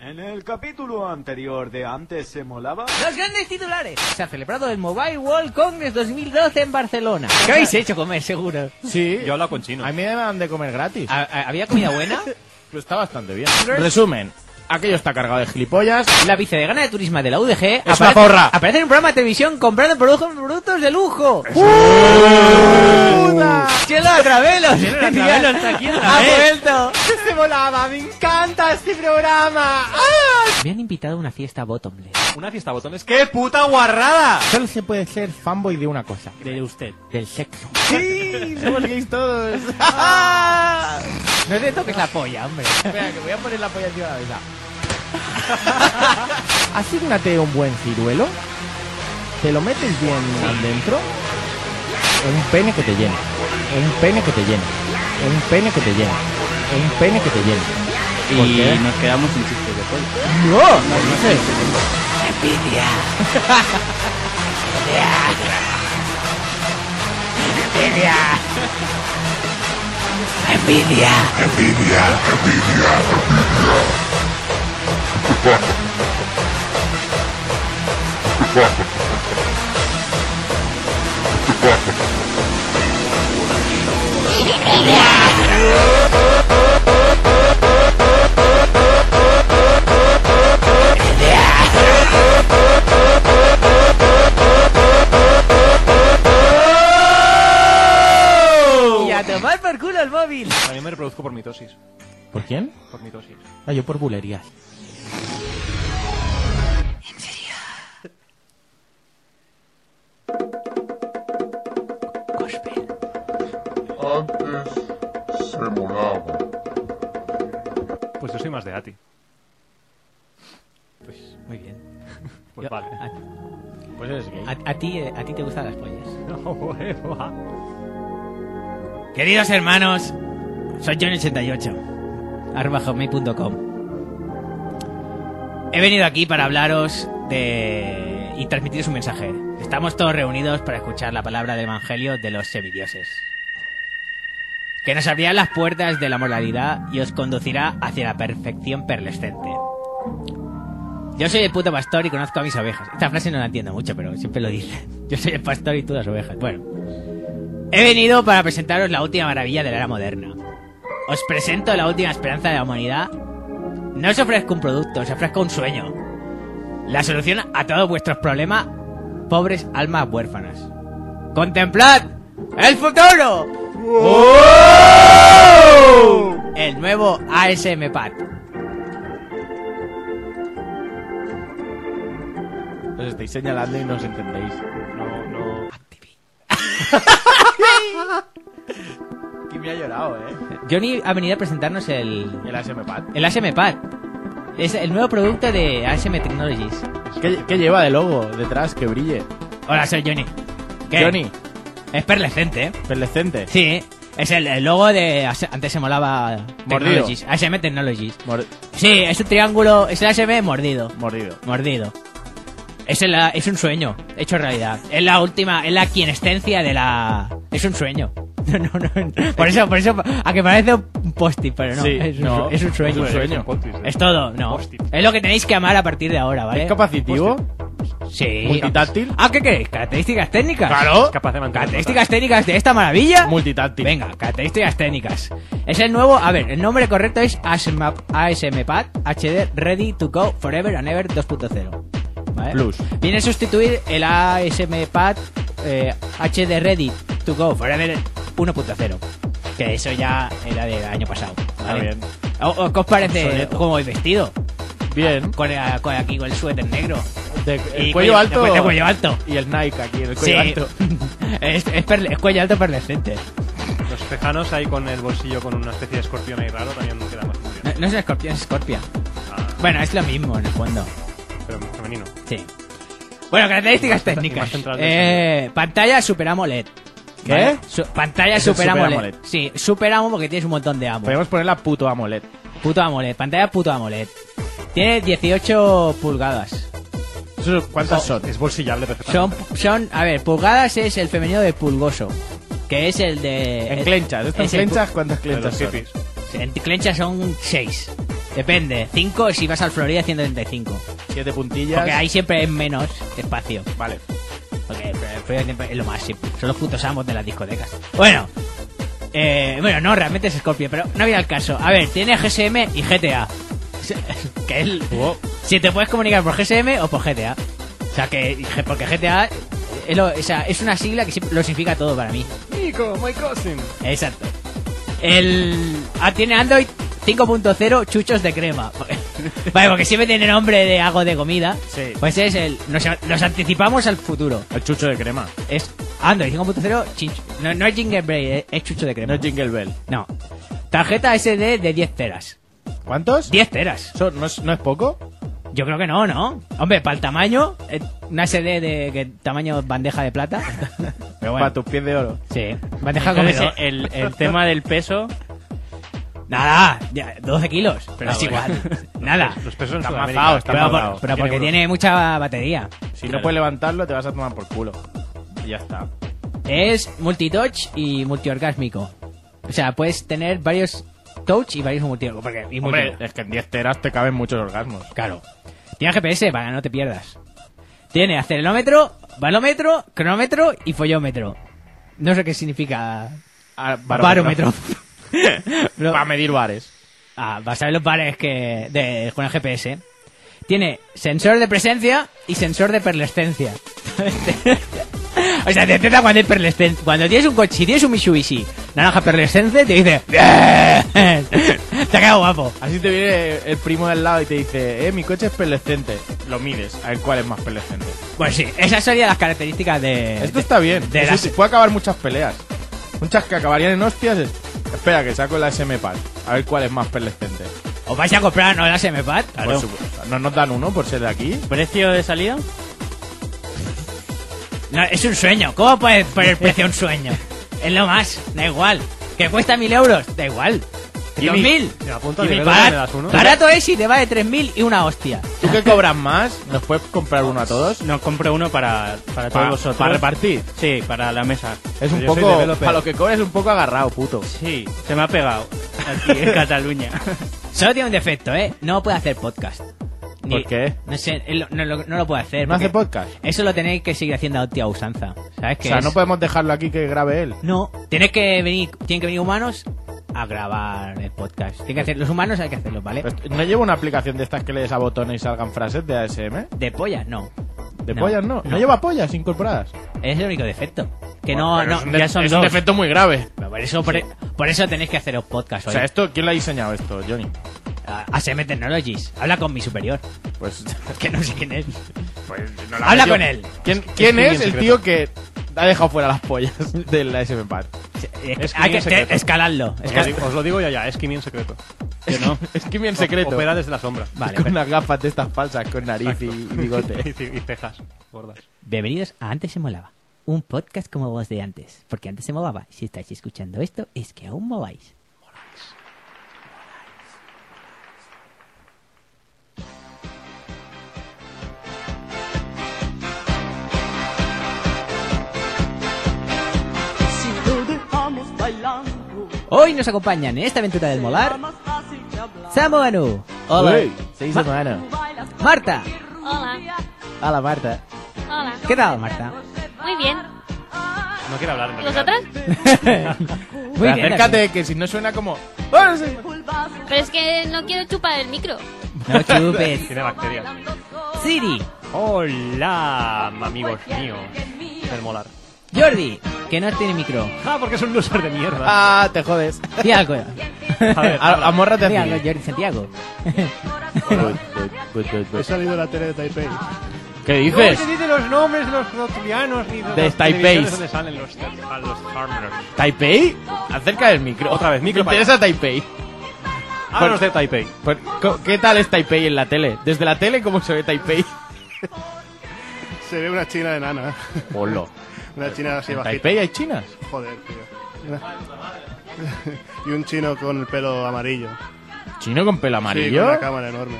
En el capítulo anterior de Antes se molaba... Los grandes titulares. Se ha celebrado el Mobile World Congress 2012 en Barcelona. ¿Qué habéis hecho comer, seguro? Sí. Yo hablo con chino. A mí me dan de comer gratis. ¿Había comida buena? Pues está bastante bien. Resumen. Aquello está cargado de gilipollas. La vicedegana de turismo de la UDG ¡Es una zorra! aparece en un programa de televisión comprando productos de lujo. ¡Puta! ¡Cielo a Travelos! Aquí otra ¡Ha vez. vuelto! ¡Se volaba! ¡Me encanta este programa! Me han invitado a una fiesta bottomless. Una fiesta botones. ¡Qué puta guarrada! Solo se puede ser fanboy de una cosa. De usted. Del sexo. ¡Sí! ¡Somos gays todos! No te toques la polla, hombre. Espera, que voy a poner la polla encima de la mesa. Asígnate un buen ciruelo. Te lo metes bien dentro. Un pene que te llene. Un pene que te llene. Un pene que te llene. Un pene que te llene. Y nos quedamos sin chistes de pollo. ¡No! No sé. Envidia. Envidia. Y a tomar por culo el móvil. También me reproduzco por mitosis. ¿Por quién? Por mitosis. Ah, yo por bulerías. Antes se molaba. Pues yo soy más de Ati. Pues muy bien. Pues vale. Pues eres gay. A ti te gustan las pollas. No, hueva. Queridos hermanos, soy Johnny88, @hotmail.com. He venido aquí para hablaros y transmitiros un mensaje. Estamos todos reunidos para escuchar la palabra del evangelio de los semidioses, que nos abrirá las puertas de la moralidad y os conducirá hacia la perfección perlescente. Yo soy el puto pastor y conozco a mis ovejas. Esta frase no la entiendo mucho, pero siempre lo dicen. Yo soy el pastor y tú las ovejas. Bueno, he venido para presentaros la última maravilla de la era moderna. Os presento la última esperanza de la humanidad. No os ofrezco un producto, os ofrezco un sueño. La solución a todos vuestros problemas, pobres almas huérfanas. ¡Contemplad el futuro! El nuevo ASM Pad. Os estáis señalando y no os entendéis. No. Que me ha llorado, Johnny ha venido a presentarnos el ASM Pad. ASM Pad. Es el nuevo producto de ASM Technologies. ¿Qué lleva de logo detrás que brille? Hola, soy Johnny. ¿Qué? Johnny, Es perlecente, ¿eh? perlecente. Sí, es el logo de... Antes se molaba... Mordido. Technologies. ASM Technologies. Sí, es un triángulo... Es el ASM mordido. Mordido. Es un sueño hecho realidad. Es la última... Es la quinescencia de la... Es un sueño. No. Por eso... A que parece un post-it, pero no. Sí, es un Es sueño. un sueño. Es todo, no. Post-it. Es lo que tenéis que amar a partir de ahora, ¿vale? ¿Es capacitivo? Sí. ¿Multitáctil? Ah, ¿qué queréis? ¿Características técnicas? ¡Claro! Capaz de mantener. ¿Características técnicas de esta maravilla? Multitáctil. Venga, características técnicas. Es el nuevo... A ver, el nombre correcto es ASM Pad HD Ready to Go Forever and Ever 2.0. ¿Vale? Plus. Viene a sustituir el ASM Pad HD Ready to Go Forever 1.0 que eso ya era del año pasado, ¿vale? Bien. ¿Qué os parece Obsoleto. cómo voy vestido? Bien. Con aquí con el suéter negro. El Y cuello alto. de cuello alto. Y el Nike aquí, el cuello Sí. alto. es cuello alto perlecente. Los tejanos ahí con el bolsillo con una especie de escorpión ahí raro también no queda más muy bien. No es escorpión, es escorpia. Ah, Bueno, es lo mismo en el fondo. pero femenino. Sí. Bueno, características Más técnicas. central del Pantalla Super AMOLED. ¿Qué? ¿Vale? Pantalla Es el Super Super AMOLED. AMOLED. Sí, Super AMOLED porque tienes un montón de AMOLED. Podemos ponerla puto AMOLED. Puto AMOLED, pantalla puto AMOLED. Tiene 18 pulgadas. ¿Cuántas son? Es bolsillable perfectamente. Son, a ver, pulgadas es el femenino de pulgoso, que es el de... En clenchas. ¿Estas es el clenchas cuántas De los clenchas son? hippies. En clenchas son 6. Depende. 5 si vas al Florida 135. 7 puntillas. Porque ahí siempre es menos espacio. Vale. Porque el Florida siempre es lo más siempre. Son los putos amos de las discotecas. Bueno. Bueno, no, realmente es Scorpio, pero no viene al caso. A ver, tiene GSM y GTA. Que es... Si te puedes comunicar por GSM o por GTA. O sea, que porque GTA es una sigla que lo significa todo para mí. Nico, my cousin. Exacto. Tiene Android 5.0 chuchos de crema. Vale, porque siempre tiene nombre de algo de comida. Sí. Pues es nos anticipamos al futuro. El chucho de crema. Es Android 5.0 no es Gingerbread, es chucho de crema. No es Jingle Bell. No. Tarjeta SD de 10 teras. ¿Cuántos? 10 teras. ¿Eso no es poco? Yo creo que no, ¿no? Hombre, para el tamaño, una SD de tamaño bandeja de plata. Pero bueno. Para tus pies de oro. Sí, bandeja Entonces, comedor. el tema del peso... Nada, 12 kilos, pero es bueno. igual. Nada. Los pesos en Está Sudamérica. mazado, está Pero, mazado. pero porque tiene mucha batería. Si no puedes levantarlo, te vas a tomar por culo. Y ya está. Es multitouch y multiorgásmico. O sea, puedes tener varios touch y varios multiorgásmicos. Hombre, es que en 10 teras te caben muchos orgasmos. Claro. Tiene GPS para que no te pierdas. Tiene acelerómetro, balómetro, cronómetro y follómetro. No sé qué significa barómetro. Pero- Para medir bares. vas a ver los bares con el GPS. Tiene sensor de presencia y sensor de perlescencia. O sea, te detecta cuando hay perlescencia. Cuando tienes un coche, si tienes un Mitsubishi naranja perlescente, te dice ¡bien! Te ha quedado guapo. Así te viene el primo del lado y te dice, mi coche es perlescente. Lo mides, a ver cuál es más perlescente. Pues sí, esas serían las características de... Esto está bien. de Eso las- sí, puede acabar muchas peleas. Muchas que acabarían en hostias. Espera, que saco la SM-Pad. A ver cuál es más perlescente. ¿Os vais a comprar no la SMPAD? Por supuesto. ¿No nos dan uno por ser de aquí? ¿Precio de salida? No, es un sueño. ¿Cómo puedes poner precio a un sueño? Es lo más, da igual. ¿Que cuesta 1.000 euros? Da igual. Jimmy, 2.000. me apunto a Jimmy, nivel, ¿me das barato, uno? barato es y te vale 3.000 y una hostia. ¿Tú que cobras más? ¿Nos puedes comprar uno a todos? No, compro uno para todos vosotros. ¿Para repartir? Sí, para la mesa. Es un Yo soy poco... developer. Para lo que cobres es un poco agarrado, puto. Sí, se me ha pegado. Aquí en Cataluña. Solo tiene un defecto, ¿eh? No puede hacer podcast. ¿Por qué? No sé, él no lo puede hacer. ¿No hace porque podcast? Eso lo tenéis que seguir haciendo a tía usanza. ¿Sabes O qué sea, es? no podemos dejarlo aquí que grabe él. No, tienen que venir humanos a grabar el podcast. Tienen que hacer, los humanos hay que hacerlos, ¿vale? Pues, ¿no llevo una aplicación de estas que le des a botones y salgan frases de ASM? De pollas, no. ¿De No, pollas no? no. ¿No lleva pollas incorporadas? Es el único defecto. Que Bueno, pero no, es un, ya son es un dos. defecto muy grave. Pero por eso tenéis que haceros podcast O hoy. sea, ¿quién lo ha diseñado esto, Johnny? ASM Technologies. Habla con mi superior. Pues, Que no sé quién es. no la Habla metió. con él. ¿Quién es bien el secreto. tío que ha dejado fuera las pollas de la SM-Pad? Hay que secreto. escalarlo. Os lo digo ya, es Kimi en secreto. Que no. Es que bien secreto. Opera desde la sombra. Vale, con pero- unas gafas de estas falsas, con nariz y bigote. Y cejas gordas. Bienvenidos a Antes se molaba. Un podcast como vos de antes. Porque antes se molaba. Si estáis escuchando esto, es que aún moláis. Si lo dejamos bailando, Hoy nos acompañan en esta aventura del molar Samu Anu. Uy, se dice mano. Marta. Hola, Hola, Marta. hola. ¿Qué tal, Marta? Muy bien. No quiero hablar en ¿Y realidad. vosotras? Muy bien. Acércate, que si no suena como... Pero es que no quiero chupar el micro. No chupes. Tiene bacterias. Siri. Hola, amigos míos del molar. Jordi. Que no tiene micro. Ah, porque es un loser de mierda. Ah, te jodes. Di algo. A ver, Amórrate Di a algo, ti. Jordi Santiago. he salido de la tele de Taipei. ¿Qué No dices? se dice los nombres de los rotulianos ni de De las Taipei. televisiones donde salen los farmers. ¿Taipei? Acerca del micro. Otra vez, micro Me interesa Taipei. Ah, los de Taipei. Pues, ¿qué tal es Taipei en la tele? Desde la tele, ¿cómo se ve Taipei? Se ve una china enana. Hola. Una china así ¿En bajita. Taipei hay chinas? Joder, tío. Y un chino con el pelo amarillo. ¿Chino con pelo Sí, con amarillo? una cámara enorme.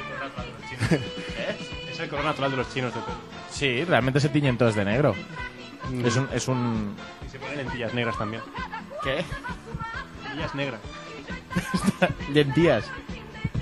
Es el color natural de los chinos de pelo. Sí, realmente se tiñen todos de negro. Es un... Y se ponen lentillas negras también. ¿Qué? Lentillas negras. Lentías.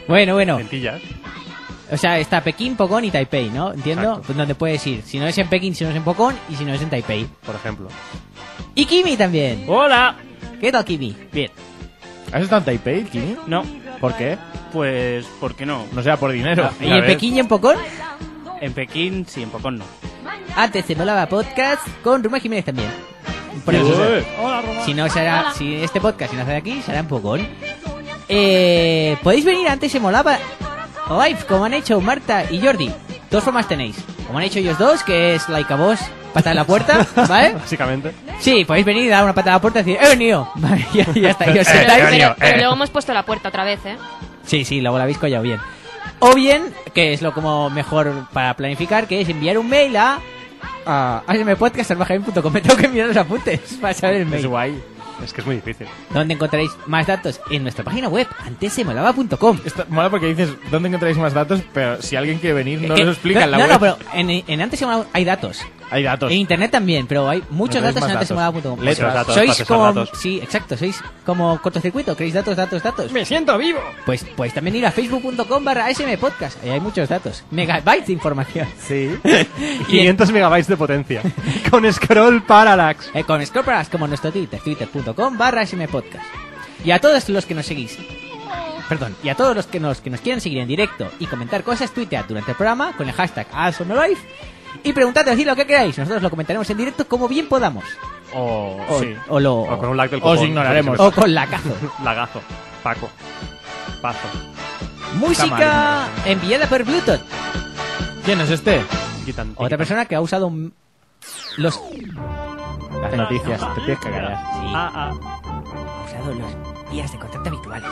Bueno. Lentillas. O sea, está Pekín, Pokón y Taipei, ¿no? ¿Entiendo? Exacto. Pues donde puedes ir. Si no es en Pekín, si no es en Pokón y si no es en Taipei. Por ejemplo. Y Kimi también. ¡Hola! ¿Qué tal, Kimi? Bien. ¿Has estado en Taipei, Kimi? No, ¿Por qué? pues, ¿por qué no? No sea por dinero. ¿Y en Pekín y en Pokón? En Pekín sí, en Pokón no. Antes se molaba podcast con Ruma Jiménez también. Por eso. Si no será, Hola. si este podcast si no sale aquí, será en Pokón. Podéis venir a Antes se molaba live, como han hecho Marta y Jordi. Dos formas tenéis. Como han hecho ellos dos, que es like a vos, patada en la puerta, ¿vale? Básicamente. Sí, podéis venir y dar una patada a la puerta y decir, ¡he venido! Vale, ya está, y os sentáis. Pero luego hemos puesto la puerta otra vez, ¿eh? Sí, luego la habéis collado bien. O bien, que es lo como mejor para planificar, que es enviar un mail a asmpodcast@gmail.com. Me tengo que enviar los apuntes para saber el Es mail. guay. Es que es muy difícil. Donde encontraréis más datos en nuestra página web, antesemolaba.com. Mola porque dices dónde encontráis más datos, pero si alguien quiere venir no lo explica en la no, web. No, pero en Antes se molaba hay datos. Hay datos. En internet también, pero hay muchos No tenéis datos en más antesemolaba.com. Letras. Datos, Sois procesar como... datos. Sí, exacto, sois como cortocircuito, queréis datos. ¡Me siento vivo! Pues podéis también ir a facebook.com/asmpodcast. Ahí hay muchos datos. Megabytes de información. Sí. Y 500 megabytes de potencia. Con scroll parallax. Con Scroparas como nuestro Twitter, twitter.com/asmpodcast. Y a todos los que nos seguís, y a todos los que nos quieran seguir en directo y comentar cosas, tuitead durante el programa con el hashtag ASMLive y preguntad, decid lo que queráis. Nosotros lo comentaremos en directo como bien podamos. O sí. O O con un like del Os copón. ignoraremos. o con lacazo. Lagazo. Paco. Pazo. Música enviada por Bluetooth. ¿Quién es este? Quitan. Otra persona que ha usado los... Las noticias. Te tienes que callar. Sí, Ah. ha usado los vías de contacto habituales.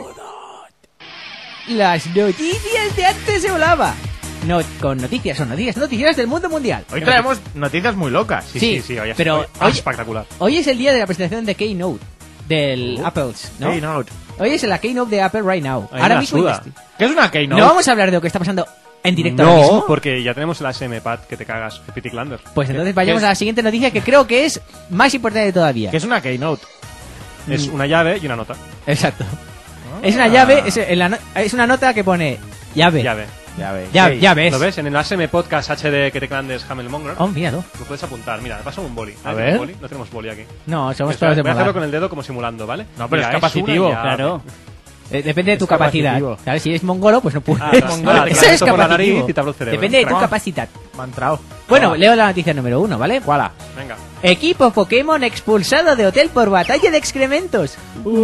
Las noticias de Antes se volaba. No, con noticias, son noticias del mundo mundial. Hoy traemos noticias muy locas. Sí, Sí, oye, pero hoy- hoy- espectacular. Hoy es el día de la presentación de Keynote del Apple's, ¿no? Keynote. Hoy es la Keynote de Apple right now. Ahí Ahora la mismo suda. ¿Qué es una Keynote? no vamos a hablar de lo que está pasando en directo ahora No, mismo. porque ya tenemos el ASM-Pad que te cagas, de Pity Landers. Pues entonces vayamos ¿Qué a es? la siguiente noticia que creo que es más importante todavía. ¿Qué es una Keynote? Es una llave y una nota. Exacto. Es una llave, es una nota que pone llave. Llave. Ya ves. Ya ves. ¿Lo ves? En el ASM Podcast HD que te Clandes Hamelmonger. Oh, míralo. Lo puedes apuntar. Mira, pasa un boli. A ¿No ver. tenemos boli? No tenemos boli aquí. No, somos Espera, todos de voy a hacerlo molar. con el dedo como simulando, ¿vale? No, pero Mira, es capacitivo. una llave. Claro. Depende de tu Es capacidad. capacitivo. ¿Sabes? Si eres mongolo, pues no puedes. Ah, mongolo, te Eso la es meto por la nariz capacitivo. y te abro el cerebro. Depende de tu Ah. capacidad. Me ha entrado. Bueno, leo la noticia número 1, ¿vale? ¿Cuál? Venga. Equipo Pokémon expulsado de hotel por batalla de excrementos.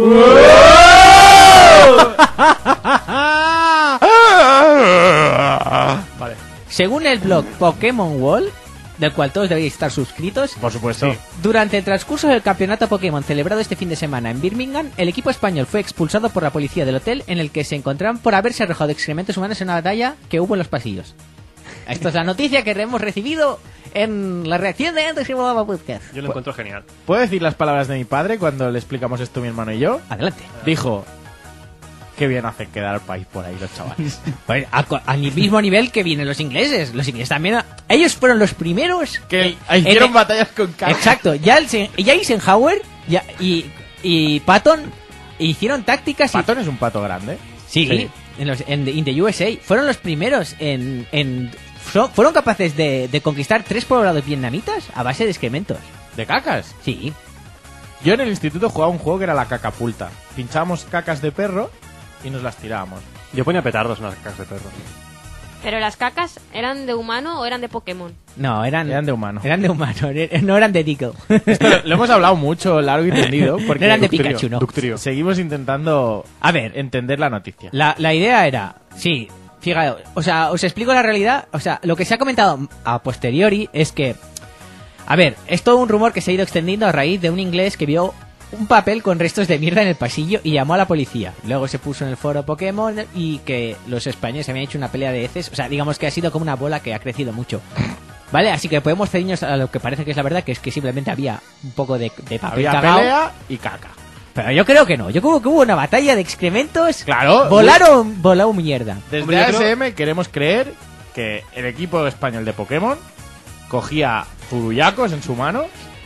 Vale. Según el blog Pokémon Wall, del cual todos deberíais estar suscritos, Por supuesto. durante el transcurso del campeonato Pokémon celebrado este fin de semana en Birmingham, el equipo español fue expulsado por la policía del hotel en el que se encontraban por haberse arrojado excrementos humanos en una batalla que hubo en los pasillos. Esta es la noticia que hemos recibido en la reacción de Antes se volaba podcast. Yo lo encuentro genial. ¿Puedo decir las palabras de mi padre cuando le explicamos esto mi hermano y yo? Adelante. Dijo: qué bien hacen quedar al país por ahí los chavales. Pues al mismo nivel que vienen los ingleses. Los ingleses también. Ellos fueron los primeros que hicieron en- batallas con cajas. Exacto. Ya Eisenhower y Patton hicieron tácticas. Patton es un pato grande. Sí. In the USA. Fueron los primeros fueron capaces de conquistar 3 poblados vietnamitas a base de excrementos. ¿De cacas? Sí. Yo en el instituto jugaba un juego que era la cacapulta. Pinchábamos cacas de perro y nos las tirábamos. Yo ponía petardos en las cacas de perro. Pero las cacas, ¿eran de humano o eran de Pokémon? No, eran de humano. Eran de humano, no eran de Deagle. Esto lo hemos hablado mucho, largo y tendido. Porque No eran de Ductrio, Pikachu, no. Ductrio. Seguimos intentando A ver, entender la noticia. La idea era, sí, fíjate, o sea, os explico la realidad, o sea, lo que se ha comentado a posteriori es que, a ver, es todo un rumor que se ha ido extendiendo a raíz de un inglés que vio un papel con restos de mierda en el pasillo y llamó a la policía. Luego se puso en el foro Pokémon y que los españoles habían hecho una pelea de heces, o sea, digamos que ha sido como una bola que ha crecido mucho. ¿Vale? Así que podemos ceñirnos a lo que parece que es la verdad, que es que simplemente había un poco de papel Había cagao. pelea y caca. Pero yo creo que no. Yo creo que hubo una batalla de excrementos. Claro. Volaron mierda. Desde Hombre, yo creo- ASM queremos creer que el equipo español de Pokémon cogía zuruyacos en su mano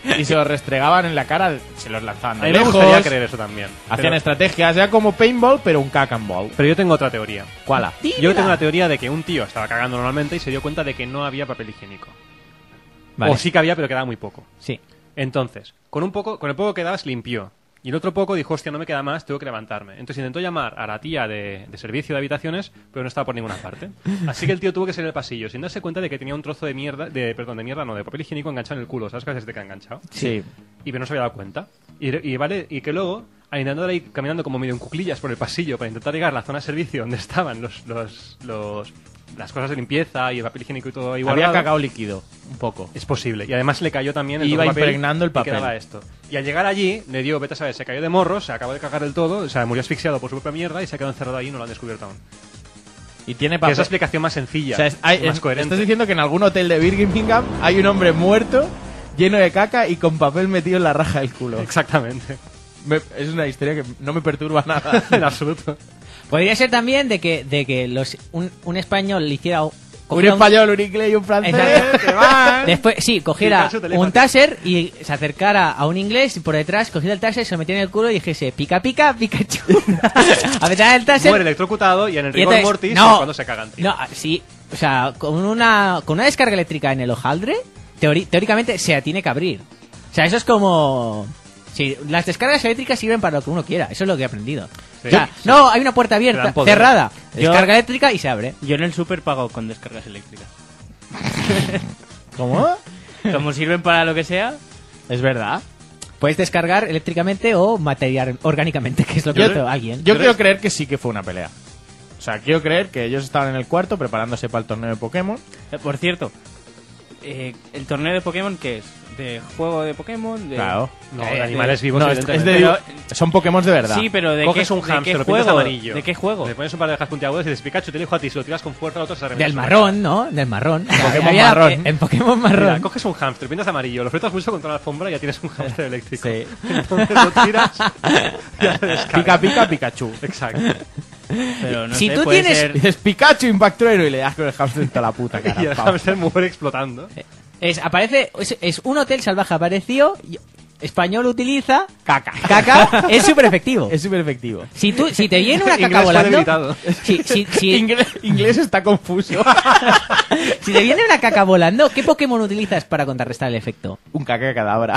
y se los restregaban en la cara, se los lanzaban A de mí me lejos. gustaría creer eso también. Hacían Pero- estrategias, ya como paintball, pero un cack and ball. Pero yo tengo otra teoría. ¿Cuál? Yo tengo la teoría de que un tío estaba cagando normalmente y se dio cuenta de que no había papel higiénico. Vale. O sí que había, pero quedaba muy poco. Sí. Entonces, con el poco que dabas limpió. Y el otro poco dijo, hostia, no me queda más, tengo que levantarme. Entonces intentó llamar a la tía de servicio de habitaciones, pero no estaba por ninguna parte. Así que el tío tuvo que salir al pasillo, sin darse cuenta de que tenía un trozo de mierda, de papel higiénico enganchado en el culo. ¿Sabes que a veces te queda enganchado? Sí. Y pero no se había dado cuenta. Y que luego, intentando ir caminando como medio en cuclillas por el pasillo para intentar llegar a la zona de servicio donde estaban las cosas de limpieza y el papel higiénico y todo igual. Había cacao líquido, un poco. Es posible. Y además le cayó también el Iba trozo de impregnando el y papel. quedaba esto. Y al llegar allí, le dio, vete a saber, se cayó de morro, se acabó de cagar del todo, o sea, murió asfixiado por su propia mierda y se ha quedado encerrado ahí y no lo han descubierto aún. Y tiene Que papel. es la explicación más sencilla, O sea, más coherente. estás diciendo que en algún hotel de Birmingham hay un hombre muerto, lleno de caca y con papel metido en la raja del culo. Exactamente. Es una historia que no me perturba nada. En absoluto. Podría ser también de que un español le hiciera Un español, un inglés y un francés. Exacto. que van. Después, sí, cogiera Pikachu telepático. un taser y se acercara a un inglés y por detrás cogiera el taser, se lo metía en el culo y dijese pica pica Pikachu. Apretaba el taser. Muere electrocutado y en el y rigor entonces- mortis no, es cuando se cagan, tío. No, sí, o sea, con una descarga eléctrica en el hojaldre, teóricamente se tiene que abrir. O sea, eso es como... Sí, las descargas eléctricas sirven para lo que uno quiera, eso es lo que he aprendido. Sí. O sea, no, hay una puerta Te abierta, dan poder. cerrada, Yo- descarga eléctrica y se abre. Yo en el super pago con descargas eléctricas. ¿Cómo? Como sirven para lo que sea, Es verdad. Puedes descargar eléctricamente o material orgánicamente, que es lo que hizo alguien. Yo quiero creer que sí que fue una pelea. O sea, quiero creer que ellos estaban en el cuarto preparándose para el torneo de Pokémon. por cierto, ¿el torneo de Pokémon qué es? ¿De juego de Pokémon? De... Claro. No, de animales vivos, No, es evidentemente. de, son Pokémon de verdad. Sí, pero ¿de Coges qué, un de hámster, qué lo pintas juego? amarillo. ¿De qué juego? Le pones un par de dejas puntiagudas y dices, Pikachu, te elijo a ti. Si lo tiras con fuerza, el otro se revienta. Del marrón, ¿no? Del marrón. Pokémon Había- marrón. En Pokémon Mira, marrón. coges un hámster, pintas amarillo, lo frotas mucho contra la alfombra y ya tienes un hámster eléctrico. Sí. Entonces lo tiras y ya se descarga. Pica pica Pikachu. Exacto. Pero no Si sé, tú puede tienes- ser- Dices Pikachu Impactrueno y le das con el hamster en toda la puta cara. Y el pavo. hámster muere explotando. Es un hotel salvaje apareció. Español utiliza Caca. caca, es súper efectivo. Es súper efectivo. Si te viene una caca Inglés fue volando, debilitado. si Inglés está confuso. te viene una caca volando, ¿qué Pokémon utilizas para contrarrestar el efecto? Un caca cadabra.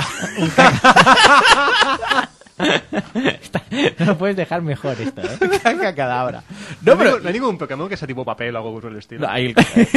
No lo puedes dejar mejor esto, ¿eh? Caca cadabra. No, pero no hay ningún Pokémon que sea tipo papel o algo por el estilo. No, ahí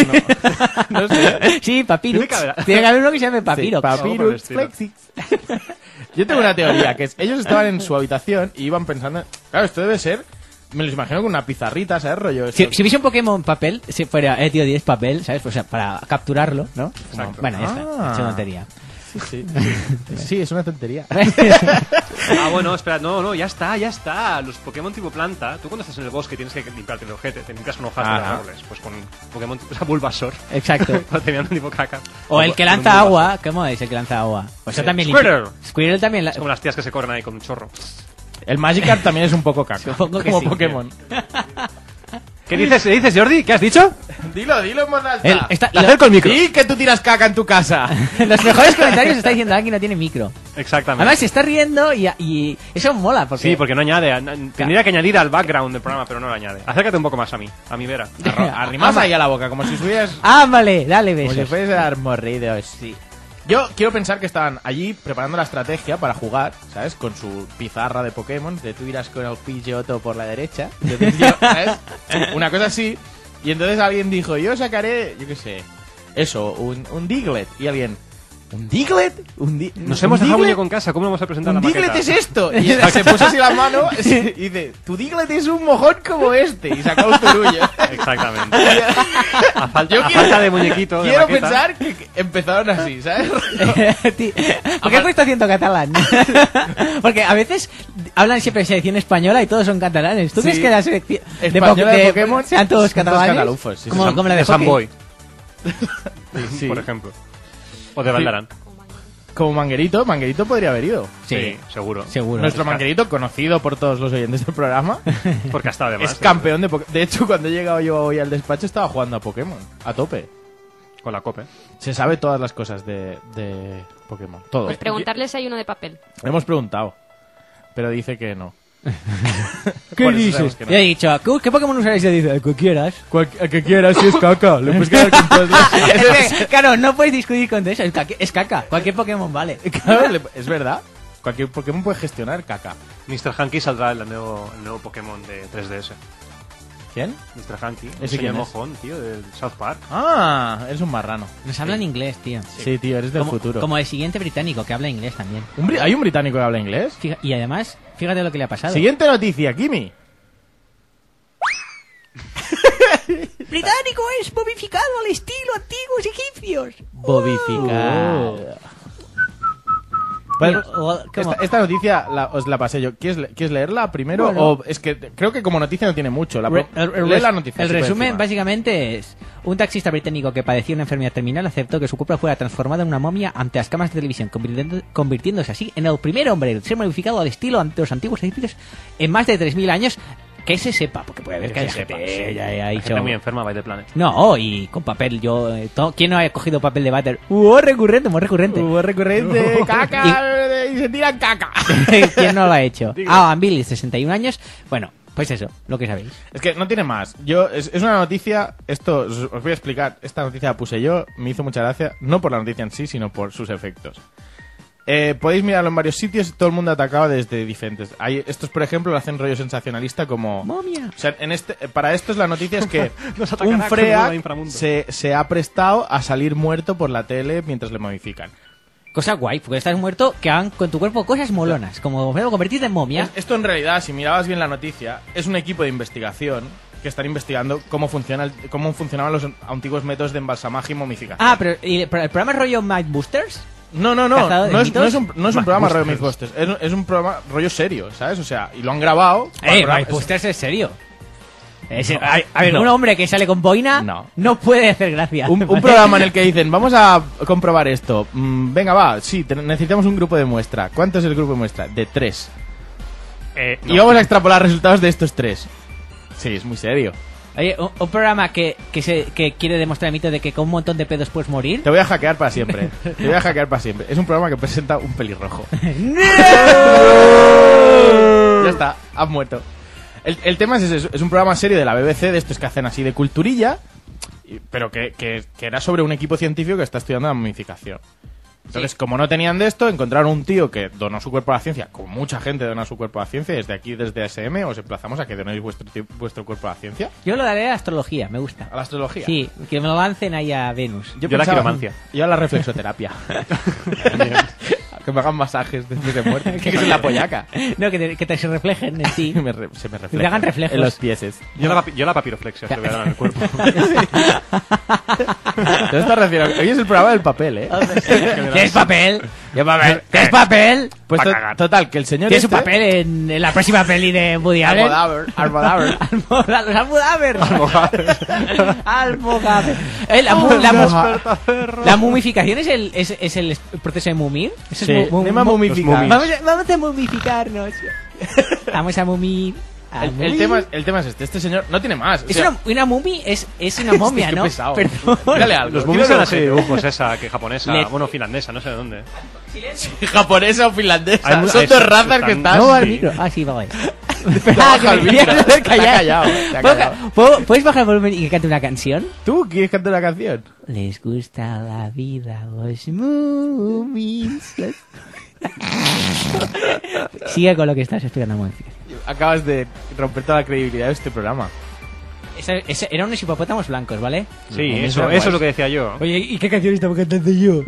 no sé. Sí, Papyrus. Tiene que haber- Tiene que haber uno que se llame Sí, Papyrus. Algo por el Papyrus estilo. Flexix. Yo tengo una teoría, que es, ellos estaban en su habitación y iban pensando... Claro, esto debe ser... Me los imagino con una pizarrita, ¿sabes? Rollo Si, estos- si hubiese un Pokémon papel, si fuera, tío, 10 papel, ¿sabes? O sea, para capturarlo, ¿no? Exacto. Bueno, ya está. Ah. Es una tontería. Sí. Sí, es una tontería. Ah, bueno, espera, no, ya está. Los Pokémon tipo planta, tú cuando estás en el bosque tienes que limpiarte el ojete, te limpias con hojas de los Ajá. árboles. Pues con Pokémon, o sea, Bulbasaur. Exacto. Teniendo tipo caca. O el que con un lanza Bulbasaur. agua, ¿cómo es el que lanza agua? Pues eso también Squirtle. Squirtle también. Es como las tías que se corren ahí con un chorro. El Magikarp también es un poco caca. Supongo que como sí. Pokémon. ¿Qué dices, Jordi? ¿Qué has dicho? Dilo en voz alta. Le acerco el micro. Di que tú tiras caca en tu casa. Los mejores comentarios está diciendo alguien no tiene micro. Exactamente. Además se está riendo y eso mola porque Sí, porque no añade. Tendría que añadir al background del programa, pero no lo añade. Acércate un poco más a mí, vera. Arrimas ahí a la boca, como si estuvieras... Ah, vale, dale Como si besos. fueras a dar morridos. Sí. Yo quiero pensar que estaban allí preparando la estrategia para jugar, ¿sabes? Con su pizarra de Pokémon, de tú irás con el Pidgeotto por la derecha. Entonces yo, ¿sabes? Una cosa así. Y entonces alguien dijo, yo sacaré, yo qué sé, eso, un Diglett. Y alguien, ¿un Diglett? Nos hemos dejado muñeco en casa, ¿cómo lo vamos a presentar ¿Un la Diglett maqueta? es esto? Y se puso así la mano y dice, tu Diglett es un mojón como este. Y sacó un turullo. Exactamente. A falta, Yo a quiero- falta de muñequito. de Quiero maqueta. pensar que empezaron así, ¿sabes? Tío, ¿por qué has puesto acento catalán? Porque a veces hablan siempre de selección española y todos son catalanes. ¿Tú Sí. crees que la selección Española de Pokémon sean todos son todos catalanes? catalufos, sí, como, sí. como la de De San hockey. Boy, Sí. por ejemplo. O de Valdarán. Como Manguerito podría haber ido. Sí, seguro. seguro. Nuestro Manguerito, conocido por todos los oyentes del programa, Porque hasta además. es campeón de Pokémon. De hecho, cuando he llegado yo hoy al despacho estaba jugando a Pokémon, a tope. Con la cope. Se sabe todas las cosas de Pokémon. Todos. Pues preguntarle si hay uno de papel. Hemos preguntado, pero dice que no. ¿Qué Por eso dices? sabemos que no. Ya he dicho, ¿qué Pokémon usaréis? Y dice, el que quieras. El que quiera, si es caca. Le puedes quedar con todas las... Claro, no puedes discutir con eso. Es caca. Cualquier Pokémon vale. Claro, es verdad. Cualquier Pokémon puede gestionar caca. Mr. Hanky saldrá el nuevo Pokémon de 3DS. ¿Quién? Mr. Hanky, ¿Ese el señor quién es? mojón, tío, del South Park. Ah, eres un marrano. Nos habla en inglés, tío. Sí, tío, eres del futuro. Como el siguiente británico que habla inglés también. ¿Hay un británico que habla inglés? Y además, fíjate lo que le ha pasado. Siguiente noticia, Kimi. Británico es momificado al estilo antiguos egipcios. Bobificado. Bueno, esta noticia os la pasé yo. ¿Quieres leerla primero? Bueno. O es que creo que como noticia no tiene mucho. Lee la noticia. El si puedes resumen encima. básicamente es: un taxista británico que padecía una enfermedad terminal aceptó que su cuerpo fuera transformado en una momia ante las cámaras de televisión, convirtiéndose así en el primer hombre en ser modificado al estilo ante los antiguos egipcios en más de 3.000 años. Que se sepa, porque puede haber que haya gente ya ha Hay dicho... gente muy enferma, by the planet. No, y con papel, ¿quién no ha cogido papel de váter? Recurrente, muy recurrente. Recurrente, caca, y se tiran caca. ¿Quién no lo ha hecho? Van Billy, 61 años. Bueno, pues eso, lo que sabéis. Es que no tiene más. Es una noticia, esto os voy a explicar. Esta noticia la puse yo, me hizo mucha gracia, no por la noticia en sí, sino por sus efectos. Podéis mirarlo en varios sitios, todo el mundo atacaba desde diferentes. Estos, por ejemplo, lo hacen rollo sensacionalista como... ¡Momia! O sea, para estos la noticia es que Nos atacará un con Freak el inframundo. se ha prestado a salir muerto por la tele mientras le modifican. Cosa guay, porque estás muerto, que hagan con tu cuerpo cosas molonas, como convertirte en momia. Esto en realidad, si mirabas bien la noticia, es un equipo de investigación que están investigando cómo funcionaban los antiguos métodos de embalsamaje y momificación. Ah, pero ¿el programa es rollo Mythbusters? No ¿Cazador de es mitos? un programa rollo Mythbusters, es un programa rollo serio, ¿sabes? O sea, y lo han grabado. Mythbusters es serio. A ver, un hombre que sale con boina no puede hacer gracia. Un programa en el que dicen, vamos a comprobar esto. Venga, va, sí, necesitamos un grupo de muestra. ¿Cuánto es el grupo de muestra? De 3. No. Y vamos a extrapolar resultados de estos 3. Sí, es muy serio. Oye, un programa que quiere demostrar el mito de que con un montón de pedos puedes morir. Te voy a hackear para siempre. Es un programa que presenta un pelirrojo. Ya está, has muerto. El tema es ese, es un programa serio de la BBC, de estos que hacen así de culturilla, pero que era sobre un equipo científico que está estudiando la momificación. Entonces, como no tenían de esto, encontraron un tío que donó su cuerpo a la ciencia, como mucha gente dona su cuerpo a la ciencia, desde aquí, desde ASM, os emplazamos a que donéis vuestro cuerpo a la ciencia. Yo lo daré a la astrología, me gusta. ¿A la astrología? Sí, que me lo lancen ahí a Venus. Yo la quiromancia. Yo a la reflexoterapia. Que me hagan masajes después de muerte. Que es la pollaca. No, que te se reflejen en ti. Se me refleja. Que te hagan reflejos. En los pieses. Yo la papiroflexia se lo voy a dar en el cuerpo. ¿Te estás refiriendo? Hoy es el programa del papel, ¿eh? ¿Tienes papel? ¿Tienes papel? Pues total, que el señor ¿Tienes su papel en la próxima peli de Woody Allen? Almodovar. Los Almodovar. Almodovar. La mumificación es el proceso de mumir. Sí, vamos a mumificar. Vamos a mumificarnos. Vamos a mumir. El tema es este señor no tiene más. Es una mumia, es una momia, ¿no? Pesado. Perdón. Dale algo. Los movies son la serie de dibujos esa, que japonesa, bueno, finlandesa, no sé de dónde. Japonesa o finlandesa. Hay Son dos razas que están. No va al micro. Ah, sí, vale. Baja el micro. Te ha callado. ¿Puedes bajar el volumen y que cante una canción? ¿Tú quieres cantar una canción? Les gusta la vida los moomies. Sigue con lo que estás estudiando modificación. Acabas de romper toda la credibilidad de este programa. Eran unos hipopótamos blancos, ¿vale? Sí, eso es lo que decía yo. Oye, ¿y qué canción estaba cantando yo?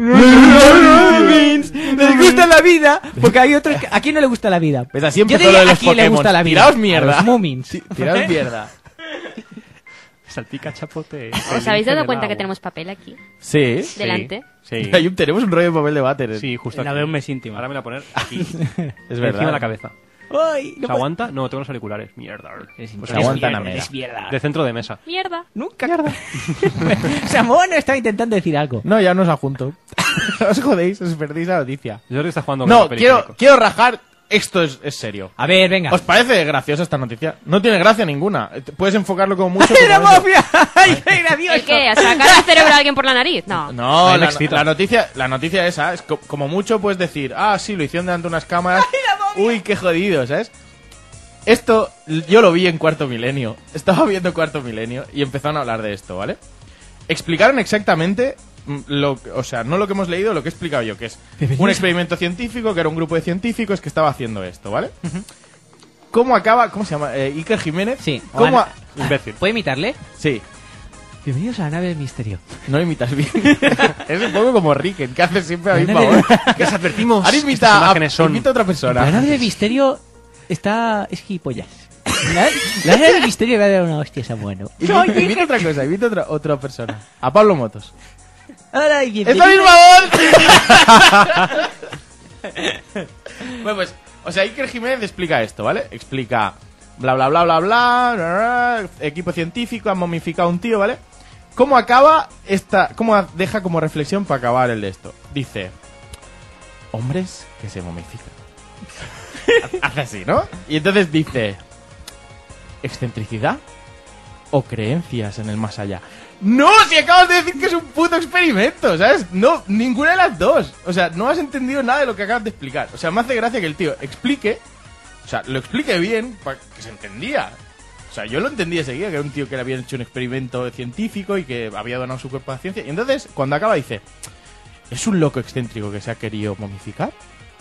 Les gusta la vida, porque hay otros que... ¿A quién no le gusta la vida? Pues así empezó Yo diría lo de los a quién le Pokémon. gusta la vida. Tiraos mierda. A los Moomins. Tiraos mierda. Salpica chapote. ¿Os habéis dado cuenta que tenemos papel aquí? Sí. Delante. Sí. Tenemos un rollo de papel de váter. Sí, justo La aquí. veo un mes íntimo. Ahora me la voy a poner aquí. Es Encima de verdad. la cabeza. Ay, ¿Se aguanta? No, tengo los auriculares. Mierda. Se aguantan a mierda. Es mierda. De centro de mesa. Mierda. Nunca. O sea, Mono estaba intentando decir algo. No, ya no os adjunto. Os jodéis, os perdéis la noticia. Jordi está jugando con No, papel higiénico. quiero rajar. Esto es serio. A ver, venga. ¿Os parece graciosa esta noticia? No tiene gracia ninguna. Puedes enfocarlo como mucho. ¡Ay, la como eso. mafia! ¡Ay, qué gracioso. ¿El qué? ¿A sacar el cerebro a alguien por la nariz? No. No, Ahí me la excita. noticia esa es como mucho puedes decir, ah, sí, lo hicieron delante de unas cámaras. Uy, qué jodido, ¿sabes? Esto yo lo vi en Cuarto Milenio. Estaba viendo Cuarto Milenio y empezaron a hablar de esto, ¿vale? Explicaron exactamente o sea, no lo que hemos leído, lo que he explicado yo, que es un experimento científico, que era un grupo de científicos que estaba haciendo esto, ¿vale? ¿Cómo acaba? ¿Cómo se llama? Iker Jiménez. Sí. ¿Cómo Imbécil. ¿Puedo imitarle? Sí. Bienvenidos a la nave del misterio. No lo imitas bien. Es un poco como Ricken, que hace siempre la misma voz. Que se advertimos. Ahora Estas imita imágenes son... a otra persona. La nave del misterio es gilipollas. La nave del misterio va a dar una hostia a Samuano. Invita otra cosa, invita otra persona. A Pablo Motos. Ahora, ¡Esta misma voz! Bueno, pues, o sea, Iker Jiménez explica esto, ¿vale? Explica bla bla bla bla bla, equipo científico, han momificado a un tío, ¿vale? ¿Cómo acaba cómo deja como reflexión para acabar el de esto? Dice, hombres que se momifican. Hace así, ¿no? Y entonces dice, ¿excentricidad o creencias en el más allá? ¡No! Si acabas de decir que es un puto experimento, ¿sabes? No, ninguna de las dos. O sea, no has entendido nada de lo que acabas de explicar. O sea, me hace gracia que el tío explique, o sea, lo explique bien para que se entendía. O sea, yo lo entendí enseguida, que era un tío que le habían hecho un experimento científico y que había donado su cuerpo a la ciencia. Y entonces, cuando acaba, dice, ¿es un loco excéntrico que se ha querido momificar?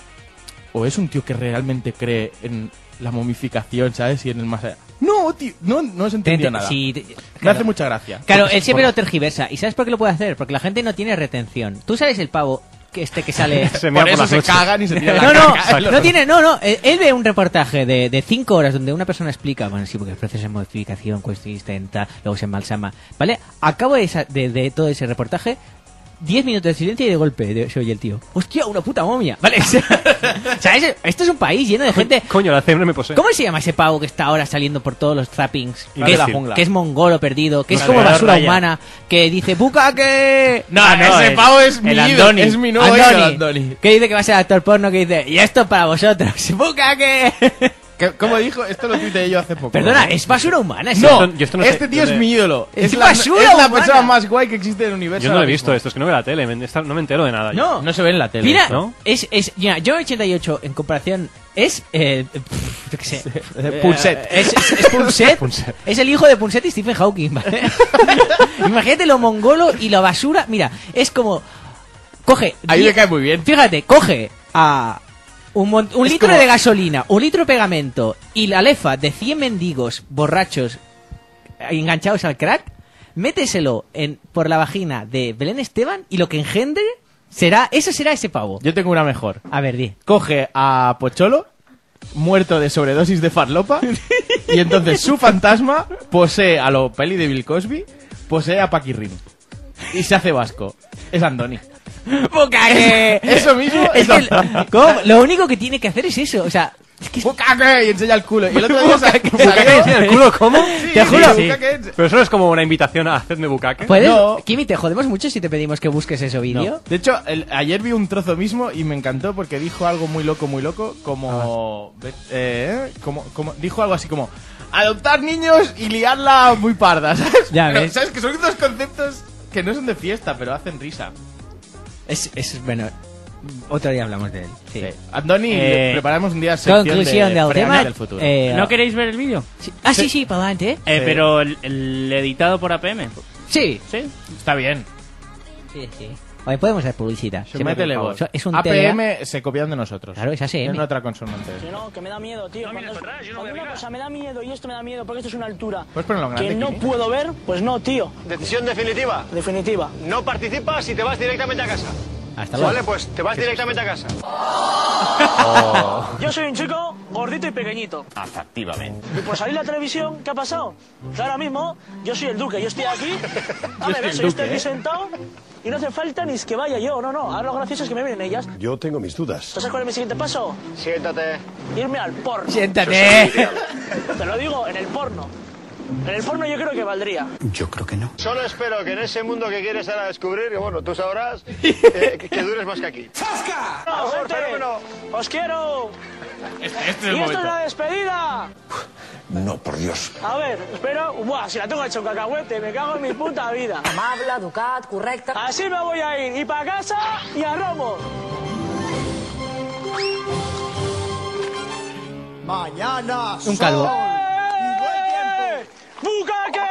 ¿O es un tío que realmente cree en la momificación, ¿sabes? Y en el más allá. No, tío, no se entendió nada. Me hace mucha gracia. Claro, él siempre lo tergiversa. ¿Y sabes por qué lo puede hacer? Porque la gente no tiene retención. Tú sabes el pavo que sale... Por eso se cagan y se tiran la caca. No. Él ve un reportaje de 5 horas donde una persona explica, bueno, sí, porque el proceso de modificación consiste en tal, luego se embalsama, ¿vale? A cabo de todo ese reportaje, 10 minutos de silencio y de golpe se oye el tío. ¡Hostia, una puta momia! ¿Vale? O sea, esto es un país lleno de gente... Coño, la CM me posee. ¿Cómo se llama ese pavo que está ahora saliendo por todos los zappings? Que es la jungla. Que es mongolo perdido, que es como basura humana, que dice ¡Bukake! No, ese pavo es mi ídolo, es mi nuevo ídolo, Andoni. Que dice que va a ser actor porno, que dice ¡y esto para vosotros! ¡Bukake! ¿Cómo dijo? Esto lo tuiteé yo hace poco. Perdona, ¿es basura humana? No, este tío es mi ídolo. Es la persona más guay que existe en el universo. Yo no lo he visto esto, es que no veo la tele, no me entero de nada. No se ve en la tele. Mira, ¿no? mira, yo 88 en comparación es yo qué sé, Punset. Es Punset. Es el hijo de Punset y Stephen Hawking, ¿vale? Imagínate lo mongolo y la basura. Mira, es como coge. Ahí me cae muy bien. Fíjate, coge a un litro de gasolina, un litro de pegamento y la lefa de 100 mendigos borrachos enganchados al crack, méteselo por la vagina de Belén Esteban y lo que engendre será ese pavo. Yo tengo una mejor. A ver, di. Coge a Pocholo, muerto de sobredosis de farlopa, y entonces su fantasma posee a lo peli de Bill Cosby, posee a Paquirrín. Y se hace vasco. Es Andoni. ¡Bukake! Eso mismo es lo único que tiene que hacer es eso, o sea... Es que ¡Bukake! Y enseña el culo. Y el otro día ¿Enseña el culo cómo? Sí, te juro. sí. Pero eso no es como una invitación a hacerme bucaque. ¿Puedes? No. Kimi, te jodemos mucho si te pedimos que busques ese vídeo. No. De hecho, ayer vi un trozo mismo y me encantó porque dijo algo muy loco, como... dijo algo así como... Adoptar niños y liarla muy parda, ¿sabes? Ya ves. ¿Sabes? Que son dos conceptos que no son de fiesta, pero hacen risa. Bueno, otro día hablamos de él. Sí. Andoni, preparamos un día sección Conclusión del tema. del futuro. ¿No queréis ver el vídeo? Sí. Sí, para adelante, ¿eh? Pero el editado por APM. Sí. ¿Sí? Está bien. Sí. Oye, podemos hacer publicidad. Métele voz. Es un APM se copian de nosotros. Claro, es ASM. En otra consonante. Que no, que me da miedo, tío. Cuando una cosa me da miedo y esto me da miedo porque esto es una altura ¿Puedes ponerlo grande, que no Kimi? puedo ver, pues no, tío. Decisión definitiva. Definitiva. No participas y te vas directamente a casa. Hasta luego. Vale, pues te vas directamente a casa. Yo soy un chico gordito y pequeñito. Efectivamente. Y por salir a la televisión, ¿qué ha pasado? Que ahora mismo yo soy el duque, yo estoy aquí. Yo estoy aquí sentado y no hace falta ni que vaya yo, no. Ahora lo gracioso es que me vienen ellas. Yo tengo mis dudas. ¿Sabes cuál es mi siguiente paso? Siéntate. Irme al porno. Siéntate. Te lo digo, en el porno. En el porno yo creo que valdría. Yo creo que no. Solo espero que en ese mundo que quieres ahora descubrir, que bueno, tú sabrás, que dures más que aquí. ¡No, gente! ¡Os quiero! Este es el ¡Y esto momento. es la despedida! No, por Dios. A ver, espera. Buah, si la tengo hecho un cacahuete, me cago en mi puta vida. Amable, educat, correcte. Así me voy a ir. Y para casa y a Romo. Mañana. Un calvo. ¡Bucaque!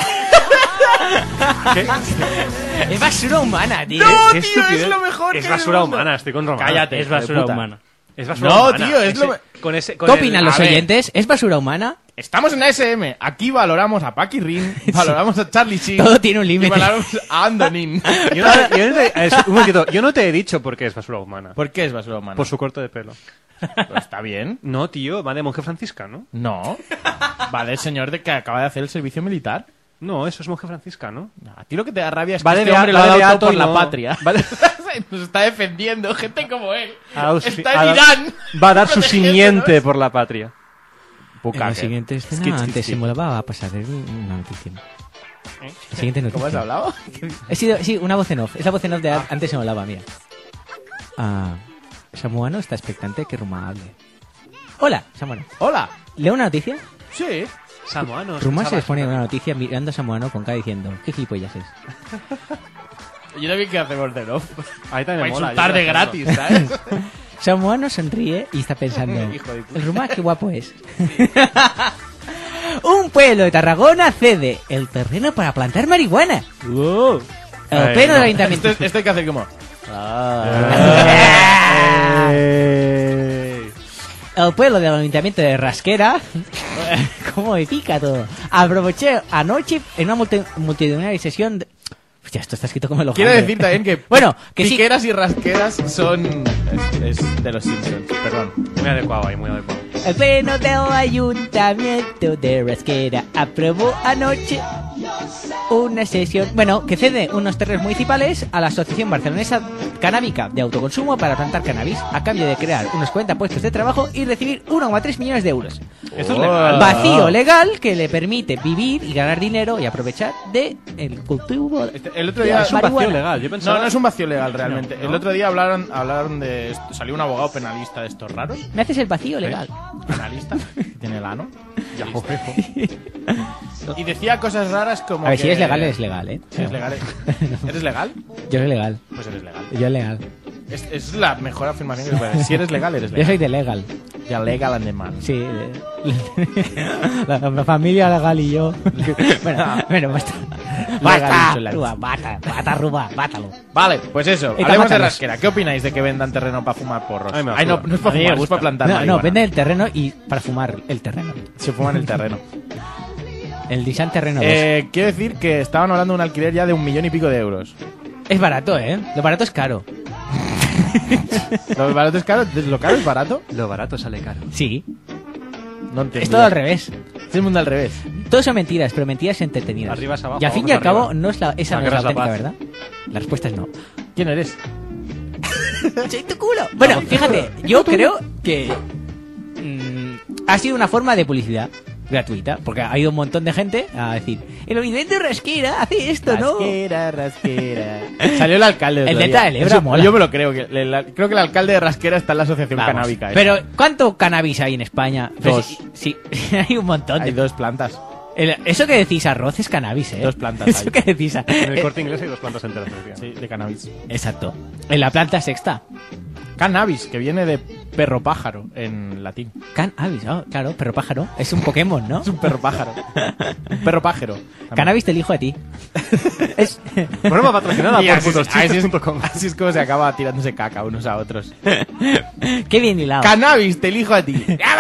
Es basura humana, tío. ¡No, Qué tío! estupidez. Es lo mejor Es que basura hay en el mundo. humana, estoy con Román. Cállate. Es hijo de basura puta. humana. Es basura No, humana. tío, es lo... Con ¿Qué opinan los a ver. oyentes? ¿Es basura humana? Estamos en ASM. Aquí valoramos a Paki Rin, valoramos a Charlie Sheen. Todo tiene un límite. Y valoramos a Andonin. Un momentito, yo no te he dicho por qué es basura humana. ¿Por qué es basura humana? Por su corte de pelo. Pues está bien. No, tío, va de monje franciscano. No. Va del señor de que acaba de hacer el servicio militar. No, eso es monje franciscano. A ti lo que te da rabia es que Va de este bea- hombre lo va ha de dado beato todo por y la no- patria. va de- Nos está defendiendo, gente como él. Está Está en Irán. Va a dar su protegiéndonos. simiente por la patria. En la siguiente escena, antes se molaba, va a pasar una noticia. La siguiente noticia. ¿Cómo has hablado? Sí, una voz en off. Es la voz en off de antes se molaba, mira. Samuano está expectante que Ruma hable. Hola, Samuano. Hola. ¿Leo una noticia? Sí. Samoano. Ruma se les pone una noticia mirando a Samuano con cara diciendo, ¿qué gilipollas es? Yo también que hacemos de off. Ahí también Para me mola. insultar yo de quiero hacerlo. gratis, ¿sabes? Samuano sonríe y está pensando, Hijo de puta. el Ruma qué guapo es. Un pueblo de Tarragona cede el terreno para plantar marihuana. El Ay, pleno del no. ayuntamiento. Esto hay que hacer como... El pueblo del ayuntamiento de Rasquera, ¿cómo me pica todo? Aproveché anoche en una multitudinaria sesión de... Hostia, esto está escrito como el Quiero hojaldre. decir también que Bueno, que sí. piqueras y rasqueras son... Es de los Simpsons, perdón. Muy adecuado ahí, muy adecuado. El pleno del ayuntamiento de Rasquera aprobó anoche una sesión, bueno, que cede unos terrenos municipales a la Asociación Barcelonesa Canábica de Autoconsumo para plantar cannabis, a cambio de crear unos 40 puestos de trabajo y recibir 1,3 millones de euros. Esto es legal. Vacío legal que le permite vivir y ganar dinero y aprovechar de el cultivo El otro de día... la Es un vacío marihuana. legal. Yo pensaba... No, no es un vacío legal realmente. No, ¿no? El otro día hablaron de... Salió un abogado penalista de estos raros. Me haces el vacío legal. Penalista. Que tiene el ano. Y decía cosas raras como A ver, que... si es legal, es legal, ¿eh? Si es legal. ¿Eres legal? Yo soy legal. Pues eres legal. Yo legal. Es la mejor afirmación que se puede hacer. Si eres legal, eres Yo legal. soy de legal. Ya legal and the man. Sí. La familia legal y yo. Bueno, basta. Basta, dicho la Ruba, basta, Ruba, bátalo. Vale, pues eso. Y Hablemos de mátalos. Rasquera. ¿Qué opináis de que vendan terreno para fumar porros? A mí me Ay, no, suda. no es para A mí me fumar, es gusta. para plantar No, marihuana. venden el terreno y para fumar el terreno. Se fuman el terreno. El Nissan Terreno 2. Quiero decir que estaban hablando de un alquiler ya de 1,000,000 y pico de euros. Es barato, ¿eh? Lo barato es caro. ¿Lo barato es caro? ¿Lo caro es barato? Lo barato sale caro. Sí. No entendí. Es todo al revés. Es el mundo al revés. Todo son mentiras, pero mentiras entretenidas. Arriba es abajo, y al fin y abajo al es cabo, arriba. no es esa no es la guerra es la auténtica, paz. ¿verdad? La respuesta es no. ¿Quién eres? ¡Soy tu culo! Bueno, fíjate, yo creo que ha sido una forma de publicidad gratuita, porque ha ido un montón de gente a decir, el Ayuntamiento de Rasquera hace esto, ¿no? Rasquera. Salió el alcalde. El otro Delta día. del Ebro Eso, mola. Yo me lo creo. Creo que el alcalde de Rasquera está en la asociación Vamos. canábica. Pero, ¿cuánto cannabis hay en España? Dos. Sí, hay un montón. Hay 2 plantas. Eso que decís arroz es cannabis, ¿eh? 2 plantas Eso hay. que decís... En el Corte Inglés hay 2 plantas enteras. Sí, de cannabis. Exacto. En la planta sexta. Cannabis, que viene de perro pájaro en latín. Cannabis, claro, perro pájaro. Es un Pokémon, ¿no? Es un perro pájaro. Un perro pájaro. Cannabis te elijo a ti. Es... Broma patrocinada Y por así, putoschistes.com. así es como se acaba tirándose caca unos a otros. Qué bien hilado. Cannabis, te elijo a ti.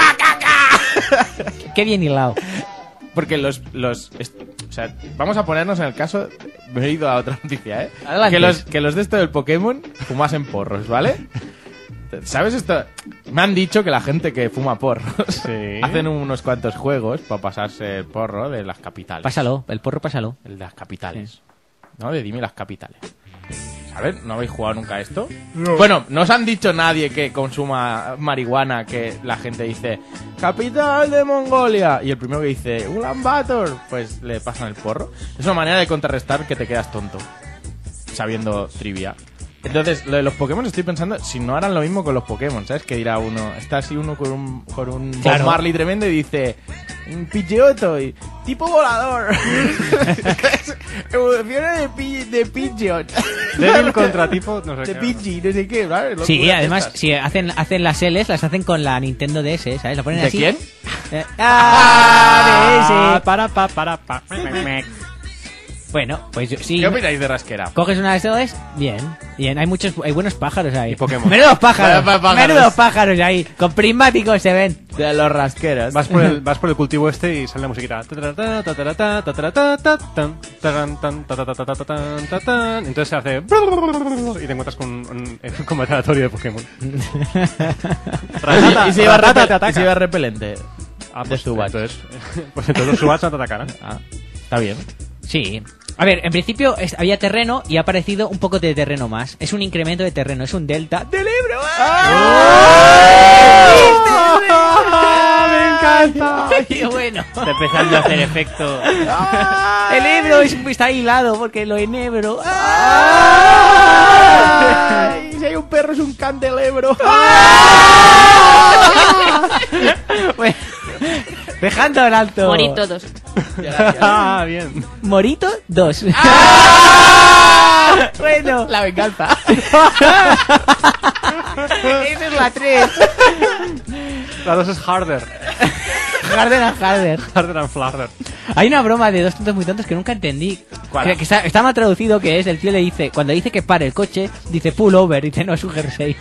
Qué bien hilado. Porque o sea, vamos a ponernos en el caso... Me he ido a otra noticia, ¿eh? Adelante. Que los de esto del Pokémon fumasen porros, ¿vale? ¿Sabes esto? Me han dicho que la gente que fuma porros hacen unos cuantos juegos para pasarse el porro de las capitales. Pásalo, el porro pásalo. El de las capitales. ¿No? De dime las capitales. ¿Sabes? ¿No habéis jugado nunca a esto? No. Bueno, no os han dicho nadie que consuma marihuana que la gente dice capital de Mongolia y el primero que dice Ulan Bator, pues le pasan el porro. Es una manera de contrarrestar que te quedas tonto sabiendo trivia. Entonces, lo de los Pokémon estoy pensando, si no harán lo mismo con los Pokémon, ¿sabes? Que dirá uno, está así uno con un Claro. Bob Marley tremendo y dice, Pidgeotto, y tipo volador. Evoluciona de Pidgeot. Débil contra tipo, no sé De qué. Pidgey, no sé qué, ¿vale? Sí, Locuras además, estas. si hacen las L's, las hacen con la Nintendo DS, ¿sabes? La ponen ¿De así. quién? DS. Para. Bueno, pues sí. ¿Qué opináis de Rasquera? Coges una de esas, bien. Hay buenos pájaros ahí. Y Pokémon. Menudos pájaros. Vaya pájaros. Menudos pájaros ahí. Con prismáticos se ven. De los rasqueros. Vas por el cultivo este y sale la musiquita. Entonces se hace... Y te encuentras con un combate aleatorio de Pokémon. Y se lleva repelente. Pues Zubats. entonces los Zubats no te atacan. Ah, está bien. Sí. A ver, en principio había terreno y ha aparecido un poco de terreno más. Es un incremento de terreno, es un delta del Ebro. ¡Me encanta! ¡Qué bueno! Está empezando a hacer efecto. El Ebro está hilado porque lo enebro. Si hay un perro es un candelebro. Bueno, dejando en alto. Morito 2. Bien. Morito 2. Bueno, La venganza. esa es la 3. La 2 es Harder. Harder and Harder. Harder and Flarder. Hay una broma de dos tontos muy tontos que nunca entendí. Que está mal traducido, que es el tío le dice, cuando dice que pare el coche, dice pull over, dice no, es un jersey.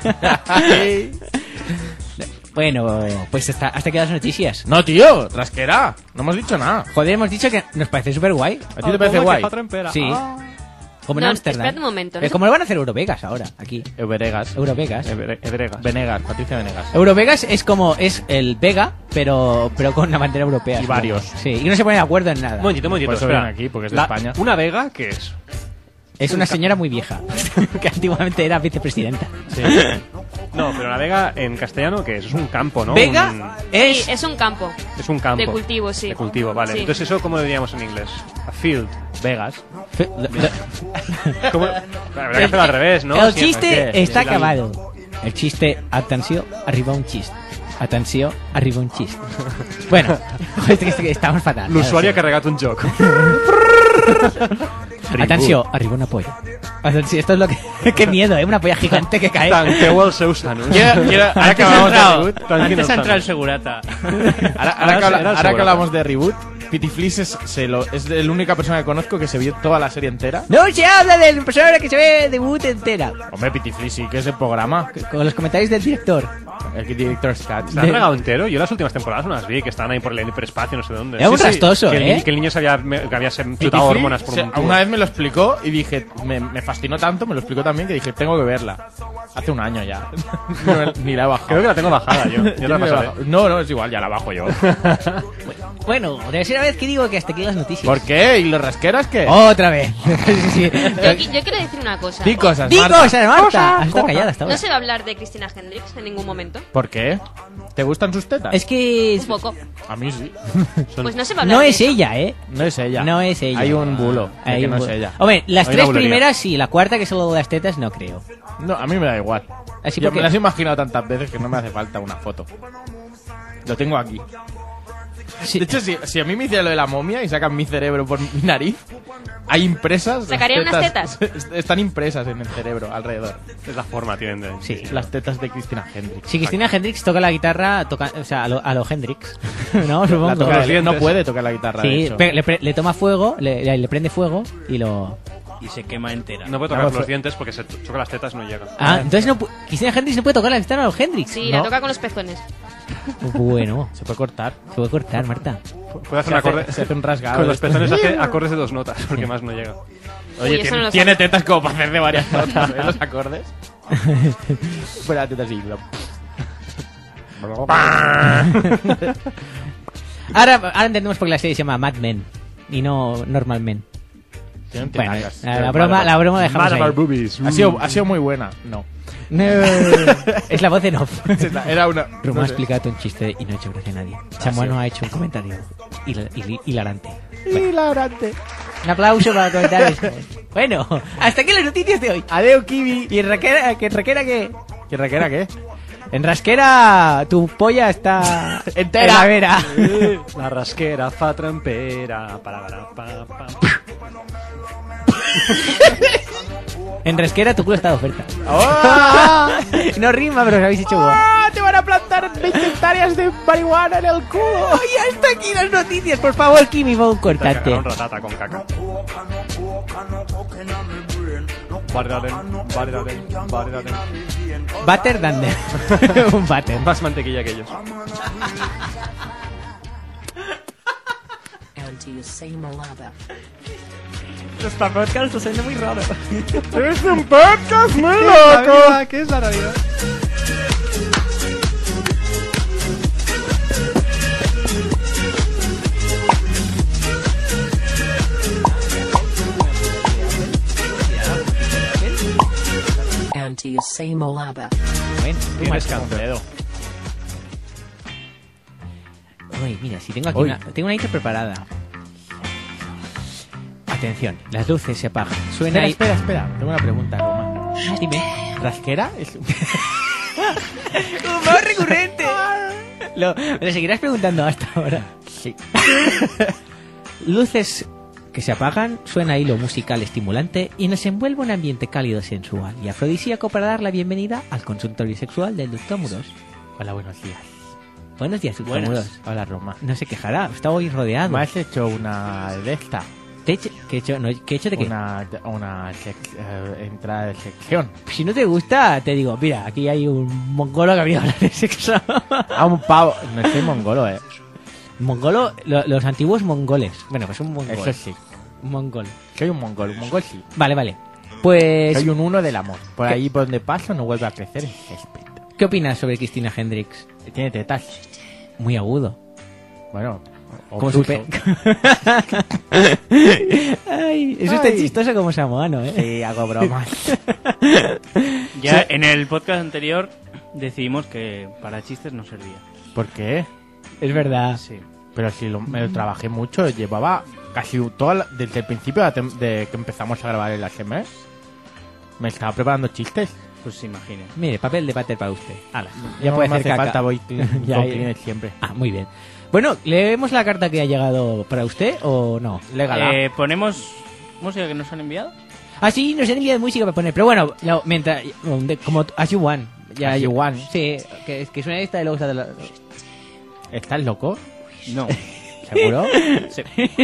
Bueno, pues hasta aquí las noticias. No, tío, Rasquera. No hemos dicho nada. Joder, hemos dicho que nos parece súper guay. ¿A ti te parece guay? Sí. Como en No, Ámsterdam. espérate un momento, ¿no? Como lo van a hacer Eurovegas ahora, aquí. Venegas. Eurovegas. Venegas, Patricia Venegas. Eurovegas es el Vega, pero con la bandera europea. Y supongo. varios. Sí, y no se ponen de acuerdo en nada. Un momentito, Por eso espera. vienen aquí, porque es de La- España. ¿Una Vega qué es? Es una señora muy vieja, que antiguamente era vicepresidenta. Sí. No, pero la Vega en castellano ¿qué es? Es un campo, ¿no? Vega Sí, es un campo. Es un campo. De cultivo, sí. De cultivo, vale. Sí. Entonces, ¿eso cómo lo diríamos en inglés? A field. Vegas. ¿Cómo? Habría que hacerlo al revés, ¿no? El Sí, chiste ¿qué? está Sí, acabado. El chiste, atenció, arriba un chiste. Atenció, arriba un chiste. Bueno, que estamos fatal. L'usuari ha carregat un joc. Atenció, arriba una polla. Atenció, esto es lo que... Qué miedo, una polla gigante que cae. Tanqueu els seus sanos. Ahora que hablamos de reboot, Antes ha entrado el segurata. ahora que hablamos de reboot, Pitiflis es la única persona que conozco que se vio toda la serie entera. No se habla del personaje que se ve debut entera. Hombre, Pitiflis sí que es el programa. Con los comentarios del director. El director Scott. ¿Se han tragado entero? Yo las últimas temporadas no las vi, que estaban ahí por el hiperespacio, no sé dónde. Era un rastoso, que ¿eh? Que el niño se había chutado Pitiflis, hormonas por un tubo. una vez me lo explicó y dije, me fascinó tanto, me lo explicó también que dije, tengo que verla. Hace un año ya. Ni la he bajado. Creo que la tengo bajada yo. Yo la Ni la he pasaré. bajado. No, es igual, ya la bajo yo. Bueno, tercera vez que digo que hasta aquí las noticias. ¿Por qué? ¿Y los rasqueras qué? Otra vez. Sí. Yo quiero decir una cosa. Di cosas, ¡Di Marta. cosas, Marta! Has estado callada hasta ahora. No se va a hablar de Cristina Hendricks en ningún momento. ¿Por qué? ¿Te gustan sus tetas? Es que... Un poco. A mí sí. Pues no se va a hablar No de es eso. ella, ¿eh? No es ella. No es ella. Hay un bulo de Hay que un no es bulo. ella. Hombre, las Hay tres una bulería. primeras sí, la cuarta que es solo de las tetas no creo. No, a mí me da igual. Así Yo porque- me las he imaginado tantas veces que no me hace falta una foto. Lo tengo aquí. Sí. De hecho, si a mí me hiciera lo de la momia y sacan mi cerebro por mi nariz, hay impresas. Sacaría las unas tetas. Están impresas en el cerebro alrededor. Es la forma, tienen de... Sí. Las tetas de Cristina Hendricks. Si Cristina Hendricks toca la guitarra, o sea, a lo Hendrix. ¿No? Supongo. La toca- los dientes. no puede tocar la guitarra. de Sí, hecho. le toma fuego, le prende fuego y lo... Y se quema entera. No puede tocar los dientes porque se choca las tetas, no llega. Ah, entonces no Cristina Hendricks no puede tocar la guitarra a los Hendrix. Sí, No. la toca con los pezones. Bueno, Se puede cortar. se puede cortar, Marta. Puede hacer un acorde... Se hace un rasgado. Con los pezones hace acordes de 2 notas, porque más no llega. Oye, Uy, eso no lo tiene sabía. tetas como para hacer de varias notas, ¿eh? Los acordes. Fuera tetas así. Ahora entendemos por qué la serie se llama Mad Men y no Normal Men. Tienen Bueno, tenacas. la broma la dejamos ahí. Boobies. Ha sido muy buena. No. No, es la voz en off. Era una. Roma no ha sé. explicado un chiste y no ha hecho gracia a nadie. Samuano ha hecho un comentario hilarante. Hilarante. Un aplauso para comentar eso. Bueno, hasta aquí las noticias de hoy. Adeu, Kiwi. ¿Y en Rasquera qué? ¿Y Raquera qué? En Rasquera tu polla está Entera. en la vera. La rasquera fa trampera. Pa. En Rasquera tu culo está de oferta. ¡Oh! No rima, pero os habéis hecho bueno. ¡Ah! Te van a plantar 20 hectáreas de marihuana en el culo. Y hasta aquí las noticias. Por favor, Kimi, va un cortante. Un ratata con caca. Bardaden. Butter Dander. Un butter. Más mantequilla que ellos. Esta podcast está siendo muy raro. Es un podcast muy loco. ¿Qué es la realidad? Bueno, Tienes Cancedo. Uy, mira, si tengo aquí Uy. tengo una intro preparada. Atención, las luces se apagan. Suena ahí. Espera. Tengo una pregunta, Roma. Dime. ¿Rasquera? Es... ¡Humor recurrente! Me lo seguirás preguntando hasta ahora. Sí. Luces que se apagan, suena hilo musical estimulante y nos envuelve un ambiente cálido, sensual y afrodisíaco para dar la bienvenida al consultorio sexual del Dr. Muros. Hola, buenos días. Buenos días, Dr. Muros. Hola, Roma. No se quejará, está hoy rodeado. Me has hecho una de esta. ¿Qué he hecho? ¿Qué he hecho de qué? Una entrada de sección. Si no te gusta, te digo, mira, aquí hay un mongolo que ha venido a hablar de sexo. A un pavo. No soy mongolo, Mongolo, los antiguos mongoles. Bueno, pues un mongol. Eso sí. Un mongol. Soy un mongol sí. Vale. Pues... Soy un uno del amor. Por ¿Qué? ahí por donde paso no vuelve a crecer el césped. ¿Qué opinas sobre Cristina Hendricks? Tiene tetas. Muy agudo. Bueno, Como su obtuso. Ay, eso está chistoso como Samoano, ¿eh? Sí, hago bromas. Ya Sí. en el podcast anterior decidimos que para chistes no servía. ¿Por qué? Es verdad. Sí. Pero si me lo trabajé mucho, llevaba casi desde el principio de que empezamos a grabar el ASMR. Me estaba preparando chistes. Pues se imagine. Mire, papel de váter para usted. Hala, ya No puede me hacer hace caca. falta, voy Ya, con ya. Kleenex siempre. Ah, muy bien. Bueno, ¿leemos la carta que ha llegado para usted o no? Légala. Ponemos música que nos han enviado. Ah, sí, nos han enviado música para poner. Pero bueno, mientras... Como As You Want. As You Want. Sí, que suena esta y luego está de la... ¿Estás loco? No. ¿Seguro? Sí.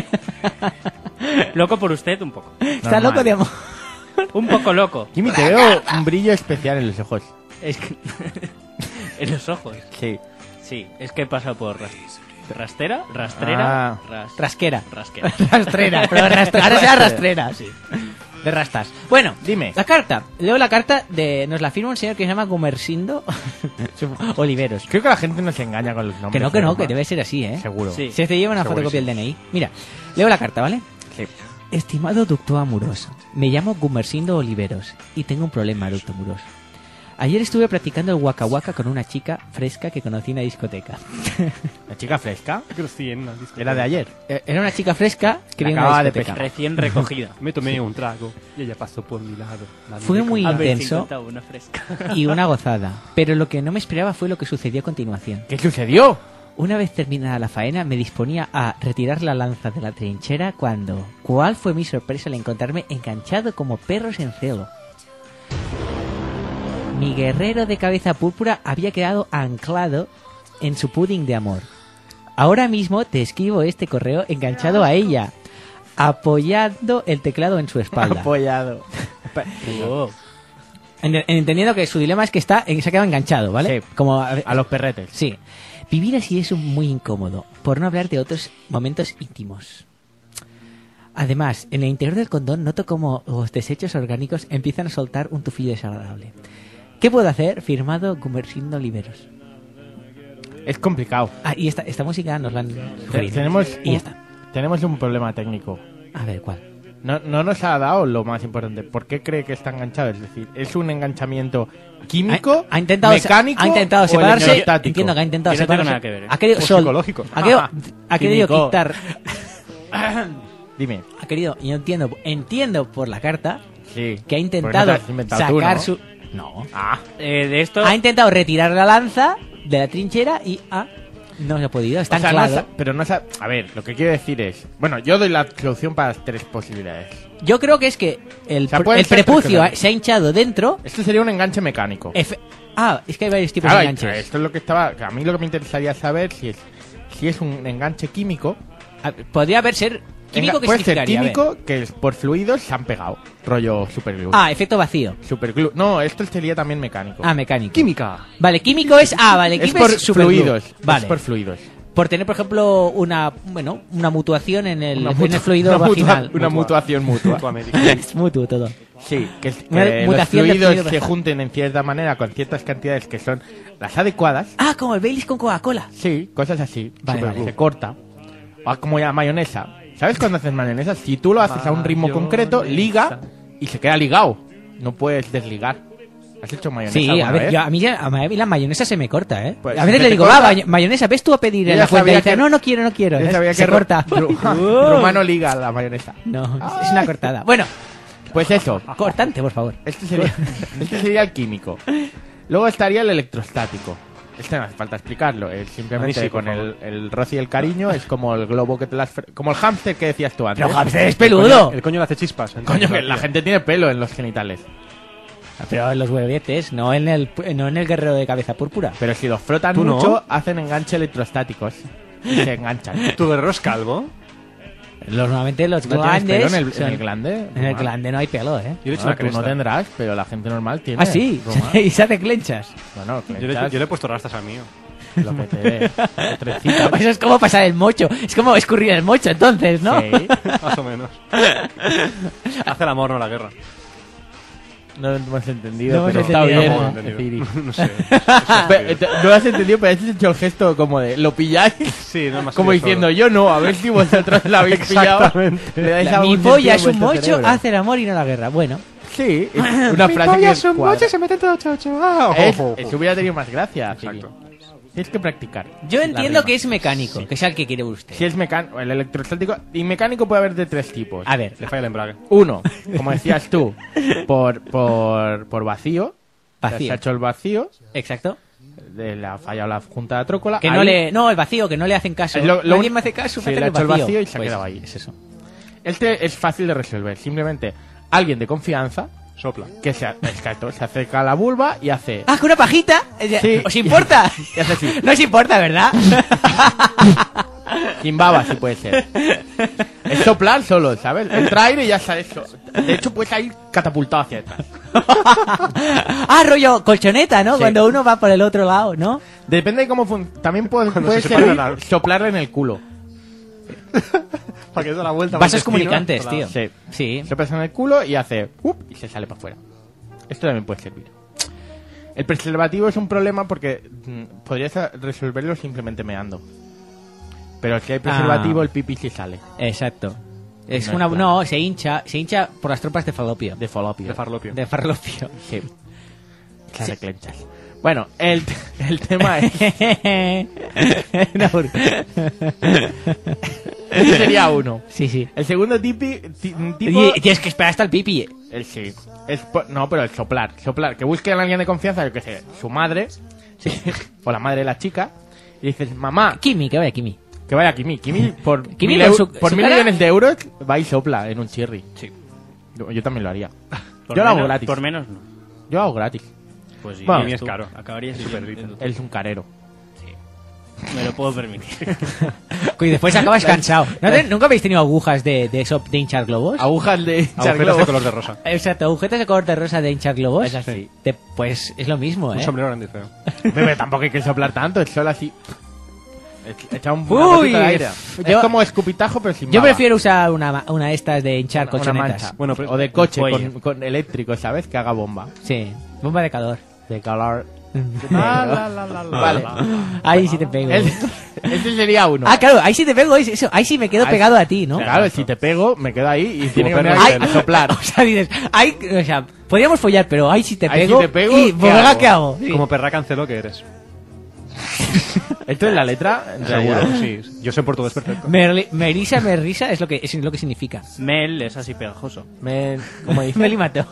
Loco por usted un poco. Está loco de amor. Un poco loco. Kimi, te veo un brillo especial en los ojos. Es que... en los ojos. Sí. Sí, es que he pasado por rastrera, Ah. Rasquera. rasquera. Rastrera, pero ahora será rastrera, sí. De rastas. Bueno, Dime. la carta. Leo la carta nos la firma un señor que se llama Gumersindo Oliveros. Creo que la gente nos engaña con los nombres. Que no, Roma. que debe ser así, ¿eh? Seguro. Sí. Se te lleva una fotocopia del DNI. Mira, leo la carta, ¿vale? Sí. Estimado doctor Amoroso, me llamo Gumersindo Oliveros y tengo un problema, doctor Amoroso. Ayer estuve practicando el waka waka con una chica fresca que conocí en una discoteca. ¿La chica fresca? Crecí en una discoteca. Era de ayer. Era una chica fresca que La vino a una acababa de discoteca. Recién recogida. Me tomé un trago y ella pasó por mi lado. La Fue miré muy con- intenso una fresca. y una gozada, pero lo que no me esperaba fue lo que sucedió a continuación. ¿Qué sucedió? Una vez terminada la faena, me disponía a retirar la lanza de la trinchera cuando... ¿Cuál fue mi sorpresa al encontrarme enganchado como perros en celo? Mi guerrero de cabeza púrpura había quedado anclado en su pudding de amor. Ahora mismo te escribo este correo enganchado a ella, apoyando el teclado en su espalda. Apoyado. Entendiendo que su dilema es que se ha quedado enganchado, ¿vale? Sí. Como A los perretes. Sí. Vivir así es muy incómodo, por no hablar de otros momentos íntimos. Además, en el interior del condón noto como los desechos orgánicos empiezan a soltar un tufillo desagradable. ¿Qué puedo hacer? Firmado Gumersindo Oliveros. Es complicado. Ah, y esta música nos la han sugerido. Y ya está. Tenemos un problema técnico. A ver, ¿cuál? No nos ha dado lo más importante. ¿Por qué cree que está enganchado? Es decir, ¿es un enganchamiento químico, Ha intentado, mecánico ha intentado o separarse. electrostático? Entiendo que ha intentado Yo no tengo separarse. nada que ver, ¿eh? Ha querido O sol- psicológico. Ha querido Químico. quitar. Dime. Querido, yo entiendo por la carta Sí. que ha Pues no intentado te has inventado tú, sacar ¿no? su... No. De esto... Ha intentado retirar la lanza de la trinchera y no se ha podido. Está O sea, anclado. pero no sa- A ver, lo que quiero decir es... Bueno, yo doy la solución para las 3 posibilidades. Yo creo que es que el sea, pueden el ser prepucio tres se ha hinchado dentro. Esto sería un enganche mecánico. Es que hay varios tipos Claro, de enganches. esto es lo que estaba... A mí lo que me interesaría saber si es un enganche químico. Podría ser químico. ¿Qué Puede ser significaría? A ver. químico que por fluidos se han pegado. Rollo superglue. Efecto vacío. Superglue. No, esto sería también mecánico. Mecánico. Química. Vale, químico es... vale, Es químico por es superglue. fluidos. Vale. Es por fluidos. Por tener, por ejemplo, una mutuación en el fluido una vaginal. una mutuación mutua. Es mutuo todo. Sí, que Una los mutación de fluidos fluido se vaginal. junten en cierta manera con ciertas cantidades que son las adecuadas. Como el Baileys con Coca-Cola. Sí, cosas así. Vale, Superglue. vale. Se corta. O como ya mayonesa. ¿Sabes cuando haces mayonesa? Si tú lo haces a un ritmo concreto, liga y se queda ligado. No puedes desligar. ¿Has hecho mayonesa Sí, alguna a ver, vez? a mí la mayonesa se me corta, ¿eh? Pues, a veces ¿se le te digo, corta? mayonesa, ves tú a pedir Yo en ya la fuente. Y sabía dice, que- no quiero. Yo sabía Se que corta. Romano liga la mayonesa. No, es una cortada. Bueno, Pues eso. cortante, por favor. Este sería el químico. Luego estaría el electrostático. Este no hace falta explicarlo. Es simplemente A mí sí, por con favor. el roce y el cariño. Es como el globo que te las... Como el hámster que decías tú antes. Pero hámster es peludo. El coño le hace chispas. Coño, que la gente tiene pelo en los genitales. Pero en los huevetes, no en el guerrero de cabeza púrpura. Pero si los frotan ¿Tú no? mucho, hacen enganche electrostáticos. Y se enganchan. ¿Tu guerrero es calvo? Normalmente los ¿No tienes pelo glandes... en el glande? En el glande no hay pelo, ¿eh? Yo le he hecho No, una tú no cresta. tendrás, pero la gente normal tiene. Sí, Roma. y se hace clenchas. Bueno, Yo le he puesto rastas al mío. lo que te dé. Trencita. Eso es como pasar el mocho. Es como escurrir el mocho, entonces, ¿no? Sí. Más o menos. Hace el amor, no la guerra. No hemos entendido, No pero hemos está entendido. bien. No, entendido. Ciri. No sé. No lo has entendido, pero has hecho el gesto como de ¿lo pilláis? Sí, no es más Como que yo diciendo solo. yo no, a ver si vosotros la habéis pillado. Exactamente. Le dais Mi algún polla sentido es a un vuestro mocho, cerebro. hace el amor y no la guerra. Bueno. Sí, es una frase que cuadra. se mete todo chocho. Eso hubiera tenido más gracia. Ciri. Exacto. Tienes que practicar. Yo La entiendo rima. que es mecánico, que es el que quiere usted. Si es mecánico, el electrostático y mecánico puede haber de 3 tipos. A ver, Le falla el embrague. Uno, como decías tú, por vacío. Vacío. Se ha hecho el vacío, exacto. le ha fallado la junta de trócola. Que ahí- no, el vacío, que no le hacen caso. Es lo Nadie un- me hace caso, sí, me le ha hace hecho el vacío y se ha Pues, quedado ahí. Es eso. Este es fácil de resolver. Simplemente alguien de confianza Sopla. que se acerca a la vulva y hace... ¡Ah, con una pajita! Sí. ¿Os importa? Y hace así. No os importa, ¿verdad? Sin baba, si puede ser. Es soplar solo, ¿sabes? Entra aire y ya sale eso. De hecho, puedes ir catapultado hacia atrás. Rollo colchoneta, ¿no? Sí. Cuando uno va por el otro lado, ¿no? Depende de cómo también puede Cuando se servir separan la- soplarle en el culo. Para que dé la vuelta. Vasos por el comunicantes, intestino. tío. Sí. Sí. Soplas en el culo y hace... y se sale para afuera. Esto también puede servir. El preservativo es un problema porque podrías resolverlo simplemente meando. Pero si hay preservativo, el pipí sí sale. Exacto. Es No, una... claro. No, se hincha por las tropas de falopio. De falopio. De farlopio. De farlopio. Sí. Las reclenchas. Bueno, el tema es... No, Ese sería uno. sí. El segundo tipo... Y tienes que esperar hasta el pipi. Sí. No, pero el soplar. Soplar. Que busquen a alguien de confianza, yo que sé, su madre. O la madre de la chica. Y dices, mamá, Kimi, que vaya Kimi. que vaya Kimi. Kimi por Kimi mil con eu- su- por su 1.000 cara- millones de euros va y sopla en un cherry. Sí. Yo también lo haría. Por Yo lo hago menos- gratis. Por menos no. Yo lo hago gratis. Pues sí, Bueno, y es tú caro. Acabarías Súper viviendo. Él es un carero. Me lo puedo permitir. Y después acabas cansado. ¿Nunca habéis tenido agujas de hinchar globos? Agujas de Agujeros de color de rosa. Exacto, agujetas de color de rosa de hinchar globos. Es así. Pues es lo mismo, Un ¿eh? sombrero grande y feo. Pero tampoco hay que soplar tanto, es solo así. Echa un Uy, gotita de aire. yo- Es como escupitajo, pero sin Yo baba. prefiero usar una de estas de hinchar Una colchonetas. mancha. Bueno, pero- o de coche Oye. con eléctrico, ¿sabes? Que haga bomba. Sí, bomba de calor. De calor. Vale. Ahí sí te pego. Ese sería uno. Ah, claro, ahí sí te pego, eso. Ahí sí me quedo Ahí- pego a ti, ¿no? Claro, si te pego, me quedo ahí y tiene que venir perro alguien de a soplar. O sea, dices, o sea, podríamos follar, pero ahí sí te Ahí pego. sí te pego, y, ¿qué pues, venga, hago? ¿qué hago? Sí. Como perra canceló que eres. Esto es la letra, en realidad. Seguro, sí. Yo sé portugués perfecto. Merisa es lo que significa. Mel es así pegajoso. ¿Cómo dice? Mel y mató.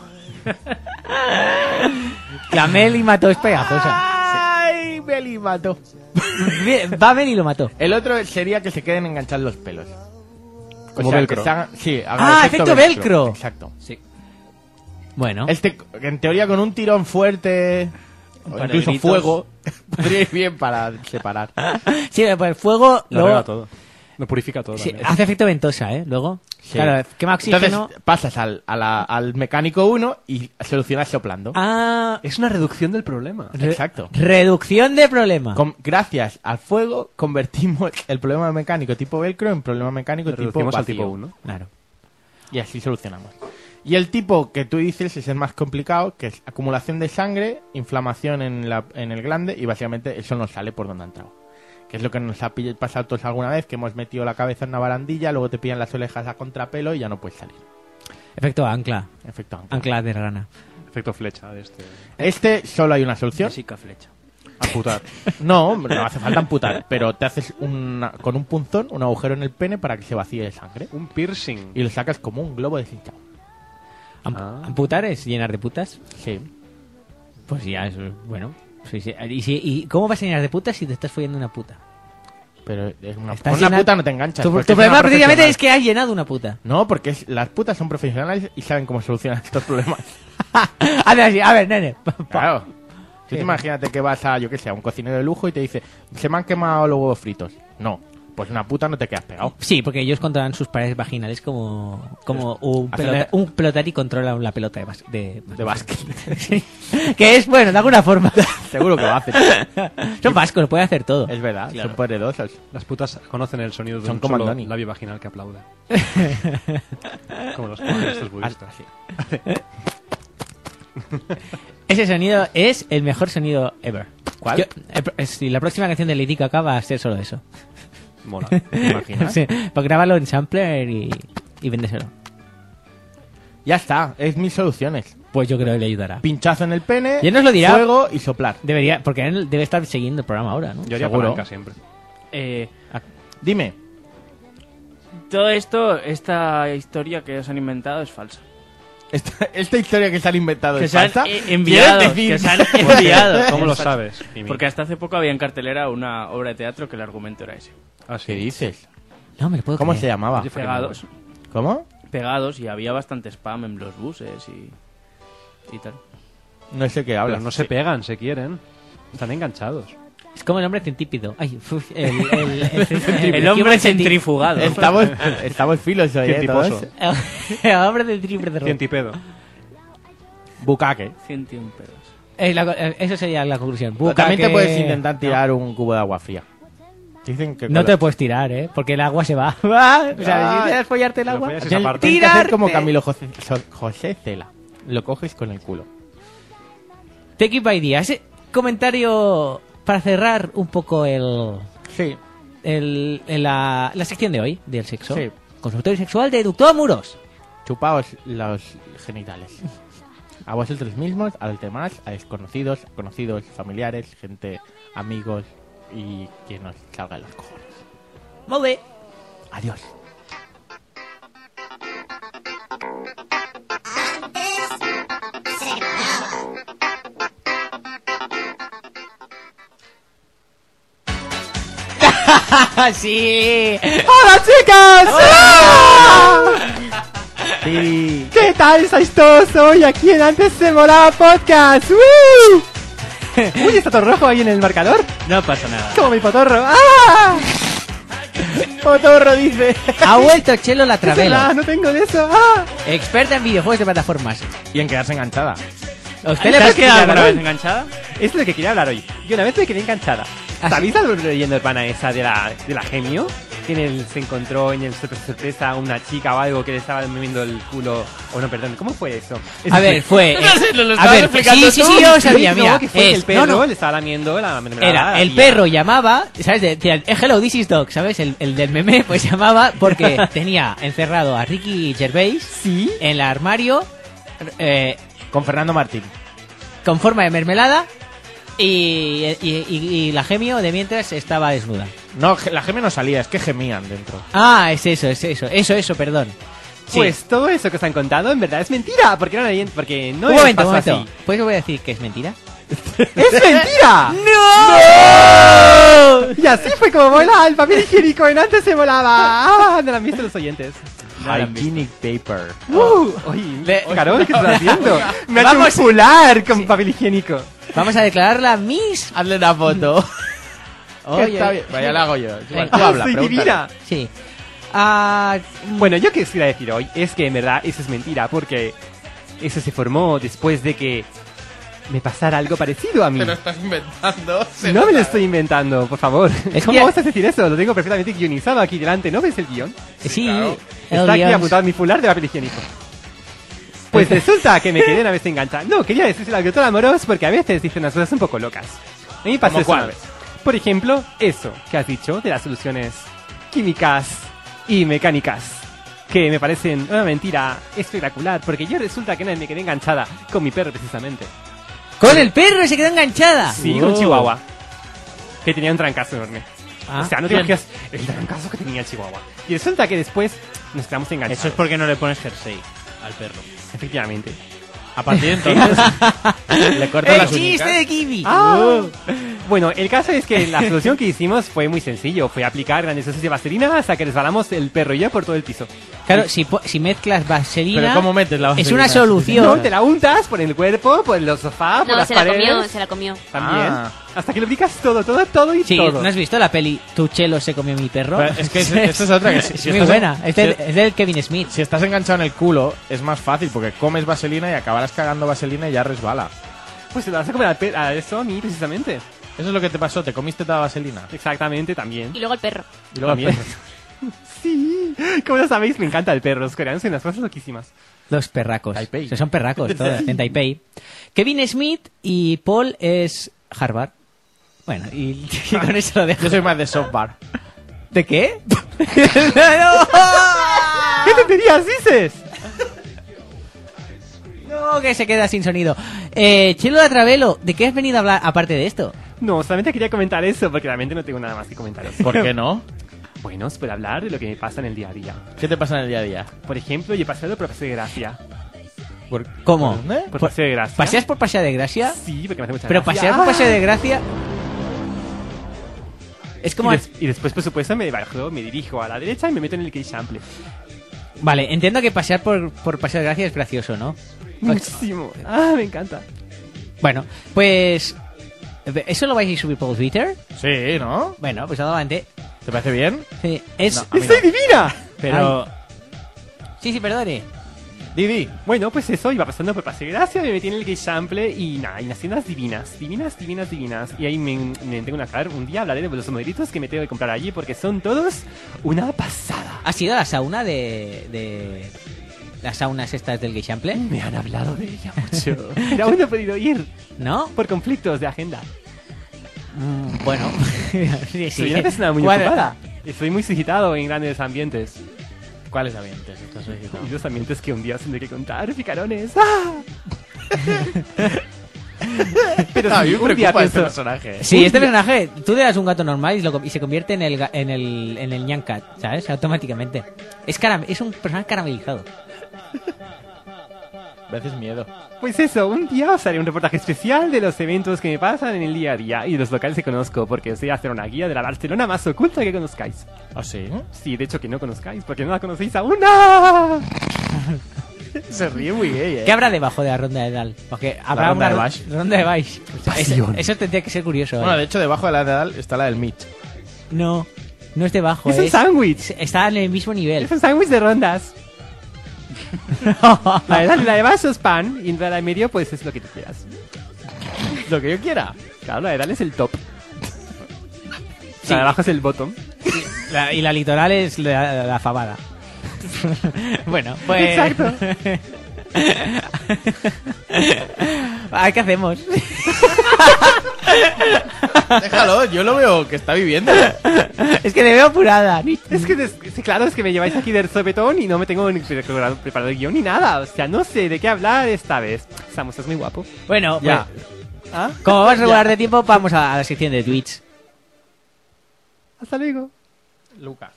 La Mel y mató es pegajosa. ¡Ay, Mel y mató! Va Mel y lo mató. El otro sería que se queden enganchados los pelos. Como que velcro. Sí, haga efecto velcro. Exacto. Sí. Bueno. En teoría con un tirón fuerte, o par de incluso gritos. fuego, podría ir bien para separar. Sí, pues el fuego Lo luego arregla todo. Lo purifica todo. sí, también. hace efecto ventosa, ¿eh? Luego. Sí. Claro, quema oxígeno. Entonces pasas al mecánico 1 y solucionas soplando. Ah, Es una reducción del problema. Exacto. reducción de problema. Gracias al fuego convertimos el problema mecánico tipo velcro en problema mecánico Lo tipo reducimos al vacío. tipo 1. Claro. Y así solucionamos. Y el tipo que tú dices es el más complicado, que es acumulación de sangre, inflamación en el glande, y básicamente eso nos sale por donde ha entrado. Que es lo que nos ha pasado a todos alguna vez, que hemos metido la cabeza en una barandilla, luego te pillan las orejas a contrapelo y ya no puedes salir. Efecto ancla. Efecto ancla. Ancla de rana. Efecto flecha de este. Este solo hay una solución. Jessica Flecha. Amputar. No, no hace falta amputar, pero te haces con un punzón un agujero en el pene para que se vacíe de sangre. Un piercing. Y lo sacas como un globo deshinchado. ¿Amputar es llenar de putas? Sí. Pues ya, eso es bueno. Sí, sí. ¿Y cómo vas a llenar de putas si te estás follando una puta? Pero es una Estás con una llenando- puta no te enganchas. Tu porque es problema una precisamente profesional. es que has llenado una puta. No, porque las putas son profesionales y saben cómo solucionar estos problemas. A ver, nene. Claro. Tú te imagínate que vas a, yo qué sé, a un cocinero de lujo y te dice, se me han quemado los huevos fritos. No, pues una puta no te quedas pegado. Sí, porque ellos controlan sus paredes vaginales como un, Hacerle- un pelotari controla la pelota de básquet. Sí. Que es, bueno, de alguna forma. Seguro que lo hacen. Son vascos, lo pueden hacer todo. Es verdad, Claro. son poderosos. Las putas conocen el sonido de Son un como solo Andoni. labio vaginal que aplaude. Como los estos budistas. Ese sonido es el mejor sonido ever. ¿Cuál? Sí, la próxima canción de Lady Gaga va a ser solo eso. Mola. ¿Te imaginas? Sí, pues grábalo en sampler y véndeselo. Ya está, es mis soluciones. Pues yo creo que le ayudará. Pinchazo en el pene, ¿Y él nos lo dirá? fuego y soplar. Debería, porque él debe estar siguiendo el programa ahora, ¿no? Yo haría Seguro. palanca siempre. Dime. Todo esto, esta historia que os han inventado es falsa. Esta historia que se han inventado Que es se han falsa. enviado. ¿Quieres decir? Que se han enviado. ¿Cómo lo Es falsa. sabes, Mimi? Porque hasta hace poco había en cartelera una obra de teatro que el argumento era ese. Ah, ¿Qué dices? No me lo puedo ¿Cómo creer. se llamaba? Pegados. ¿Cómo? Pegados y había bastante spam en los buses y tal. No sé qué Pero hablas. no se pegan, se quieren. Están enganchados. Es como el hombre centípido. Ay, El hombre centrifugado. Estamos filos hoy, Cientiposo. todos. El hombre del triple de Cientipedo. Bucaque. 101 pedos. Eso sería la conclusión. Pero también te Bucaque- puedes intentar tirar un cubo de agua fría. Dicen que No te puedes tirar, ¿eh? Porque el agua se va. O sea, si quieres follarte el Lo agua, follas esa parte. Tienes que hacer como tirarte. Camilo José Cela. Lo coges con el culo. Take it by idea. Ese comentario para cerrar un poco Sí. la sección de hoy del sexo. Sí. Consultorio sexual de Doctor Muros. Chupaos los genitales. A vosotros mismos, a los demás, a desconocidos, conocidos, familiares, gente, amigos y quien nos salga de los cojones. Molt bé. Adiós. ¡Sí! ¡Hola, chicas! Sí. ¿Qué tal estáis todos hoy aquí en Antes se Molaba Podcast? ¡Woo! Uy, está todo rojo ahí en el marcador. No pasa nada. Como mi potorro. ¡Ah! Potorro dice. Ha vuelto Chelo la Travelo. No tengo de eso. ¡Ah! Experta en videojuegos de plataformas. Y en quedarse enganchada. ¿A usted ¿Te le has pasa quedado alguna vez enganchada? Esto es lo que quería hablar hoy. Yo una vez me quedé enganchada. ¿Sabéis algo leyendo el pana esa de la genio? Que en él se encontró en el sorpresa una chica o algo que le estaba moviendo el culo. O no, perdón, ¿cómo fue eso? A ver, fue. No sé, lo a estabas ver, explicando sí, tú. yo lo sabía, No, mira. que fue que el perro no, no. le estaba lamiendo la mermelada. Era, el y- perro llamaba, ¿sabes? Decía, hello, this is dog, ¿sabes? El del meme, pues llamaba porque tenía encerrado a Ricky Gervais Sí. en el armario Con Fernando Martín. con forma de mermelada Y la gemio de mientras estaba desnuda. No, la gemia no salía, es que gemían dentro. Ah, es eso, perdón. Sí. Pues todo eso que os han contado en verdad es mentira, porque no Un momento. así. ¿Puedes volver a decir que es mentira? ¡Es mentira! ¡No! Y así fue como mola el papel higiénico en antes se volaba. No lo han visto los oyentes. Hygienic paper. Oye, Carol, ¿qué estás haciendo? Me ha hecho un fular con papel higiénico. Vamos a declararla Miss. Hazle una foto. Oye, está bien. Vaya, la hago yo. Venga. Tú habla, soy pregúntale. divina. Sí. Bueno, yo quisiera decir hoy es que en verdad eso es mentira, porque eso se formó después de que me pasara algo parecido a mí. Te lo estás inventando. No me lo estoy inventando, por favor. Es ¿Cómo que- vas a decir eso? Lo tengo perfectamente guionizado aquí delante. ¿No ves el guión? Sí, claro. Está aquí apuntado en mi fular de papel higiénico. Pues resulta que me quedé una vez enganchada. No, quería decírselo al doctor Amorós porque a veces dicen unas cosas un poco locas. A mí me pasó ¿Cómo eso una cuál? vez. Por ejemplo, eso que has dicho de las soluciones químicas y mecánicas, que me parecen una mentira espectacular, porque yo resulta que me quedé enganchada con mi perro precisamente. Con el perro se quedó enganchada. Sí, con Chihuahua. Que tenía un trancazo enorme. Ah, o sea, no te bien. imaginas el trancazo que tenía el Chihuahua. Y resulta que después nos quedamos enganchados. Eso es porque no le pones jersey al perro. Efectivamente. A partir de entonces Le corto ¡El las chiste uñicas. de Kiwi! Bueno, el caso es que la solución que hicimos fue muy sencillo. Fue aplicar grandes dosis de vaselina hasta que resbalamos el perro y yo por todo el piso. Claro, si mezclas vaselina, Pero ¿cómo metes la es vaselina? una solución. No, te la untas por el cuerpo, por los sofás, por No, las se la paredes. comió, se la comió. También. Ah. Hasta que lubricas todo y Sí, todo. ¿no has visto la peli Tu chelo se comió mi perro? Pero es que esta es otra que si es estás muy en- buena. si- Es del Kevin Smith. Si estás enganchado en el culo, es más fácil porque comes vaselina y acabarás cagando vaselina y ya resbala. Pues te lo vas a comer a eso a mí, precisamente. Eso es lo que te pasó, te comiste toda la vaselina. Exactamente, también. Y luego el perro. Y luego También. Sí, como lo sabéis, me encanta el perro. Los coreanos hacen unas cosas loquísimas. Los perracos. Taipei. O sea, son perracos, todos, en Taipei. Kevin Smith y Paul es Harvard. Bueno, y con eso lo dejo. Yo soy más de softbar. ¿De qué? ¿Qué tonterías dices? No, que se queda sin sonido. Chelo de Travelo, ¿de qué has venido a hablar aparte de esto? No, solamente quería comentar eso, porque realmente no tengo nada más que comentaros. ¿Por qué no? Bueno, os puedo hablar de lo que me pasa en el día a día. ¿Qué te pasa en el día a día? Por ejemplo, yo he pasado por Paseo de Gracia. ¿Cómo? ¿Por dónde? Por Paseo de Gracia. ¿Paseas por Paseo de Gracia? Sí, porque me hace mucha Pero gracia. pasear por Paseo de Gracia... Es como... Y después, por supuesto, me dirijo a la derecha y me meto en el Queixample. Vale, entiendo que pasear por Paseo de Gracia es gracioso, ¿no? Muchísimo. Me encanta. Bueno, pues... ¿Eso lo vais a subir por Twitter? Sí, ¿no? Bueno, pues adelante. ¿Te parece bien? Sí, es... No, a mí ¡Estoy divina! Pero Sí, perdone. Didi. Bueno, pues eso, iba pasando por Paseo de Gracia, me metí en el Queixample y nada, y las tiendas divinas. Y ahí me tengo un día hablaré de los modelitos que me tengo que comprar allí porque son todos una pasada. ¿Has ido a la sauna de las saunas estas del Queixample? Me han hablado de ella mucho. Pero aún no he podido ir ¿No? por conflictos de agenda. Bueno. Sí, sí. Soy una persona muy Bueno, ocupada. Estoy muy suscitado en grandes ambientes. ¿Cuáles ambientes estás solicitando? Y los ambientes que un día os tendré que contar, picarones. ¡Ah! Pero A mí sí, me un día preocupa este pienso- personaje. Sí, este personaje, tú le das un gato normal y se convierte en el Nyan Cat, ¿sabes? Automáticamente. Es un personaje caramelizado. A veces miedo. Pues eso, un día os haré un reportaje especial de los eventos que me pasan en el día a día y de los locales que conozco, porque os voy a hacer una guía de la Barcelona más oculta que conozcáis. ¿Ah, sí? Sí, de hecho que no conozcáis, porque no la conocéis aún. ¡Ah! Se ríe muy gay, ¿eh? ¿Qué habrá debajo de la ronda de Dal? Porque habrá ronda una de Baix. ronda de Baix. Pasión. Eso tendría que ser curioso. Bueno, de hecho, debajo de la de Dal está la del Mitch. No, no es debajo. Es un sándwich. Está en el mismo nivel. Es un sándwich de rondas. La de abajo es pan y la de medio pues es lo que tú quieras. Lo que yo quiera. Claro, la de Dal es el top. La de abajo es el bottom. Y la litoral es la fabada. Bueno, pues... Exacto. ¿Qué hacemos? Déjalo, yo lo veo que está viviendo. Es que le veo apurada. Es que, sí, claro, es que me lleváis aquí del sopetón y no me tengo ni preparado el guión ni nada. O sea, no sé de qué hablar esta vez. Samus es muy guapo. Bueno, Ya. Como vamos a regular de tiempo, vamos a la sección de Twitch. Hasta luego. Lucas.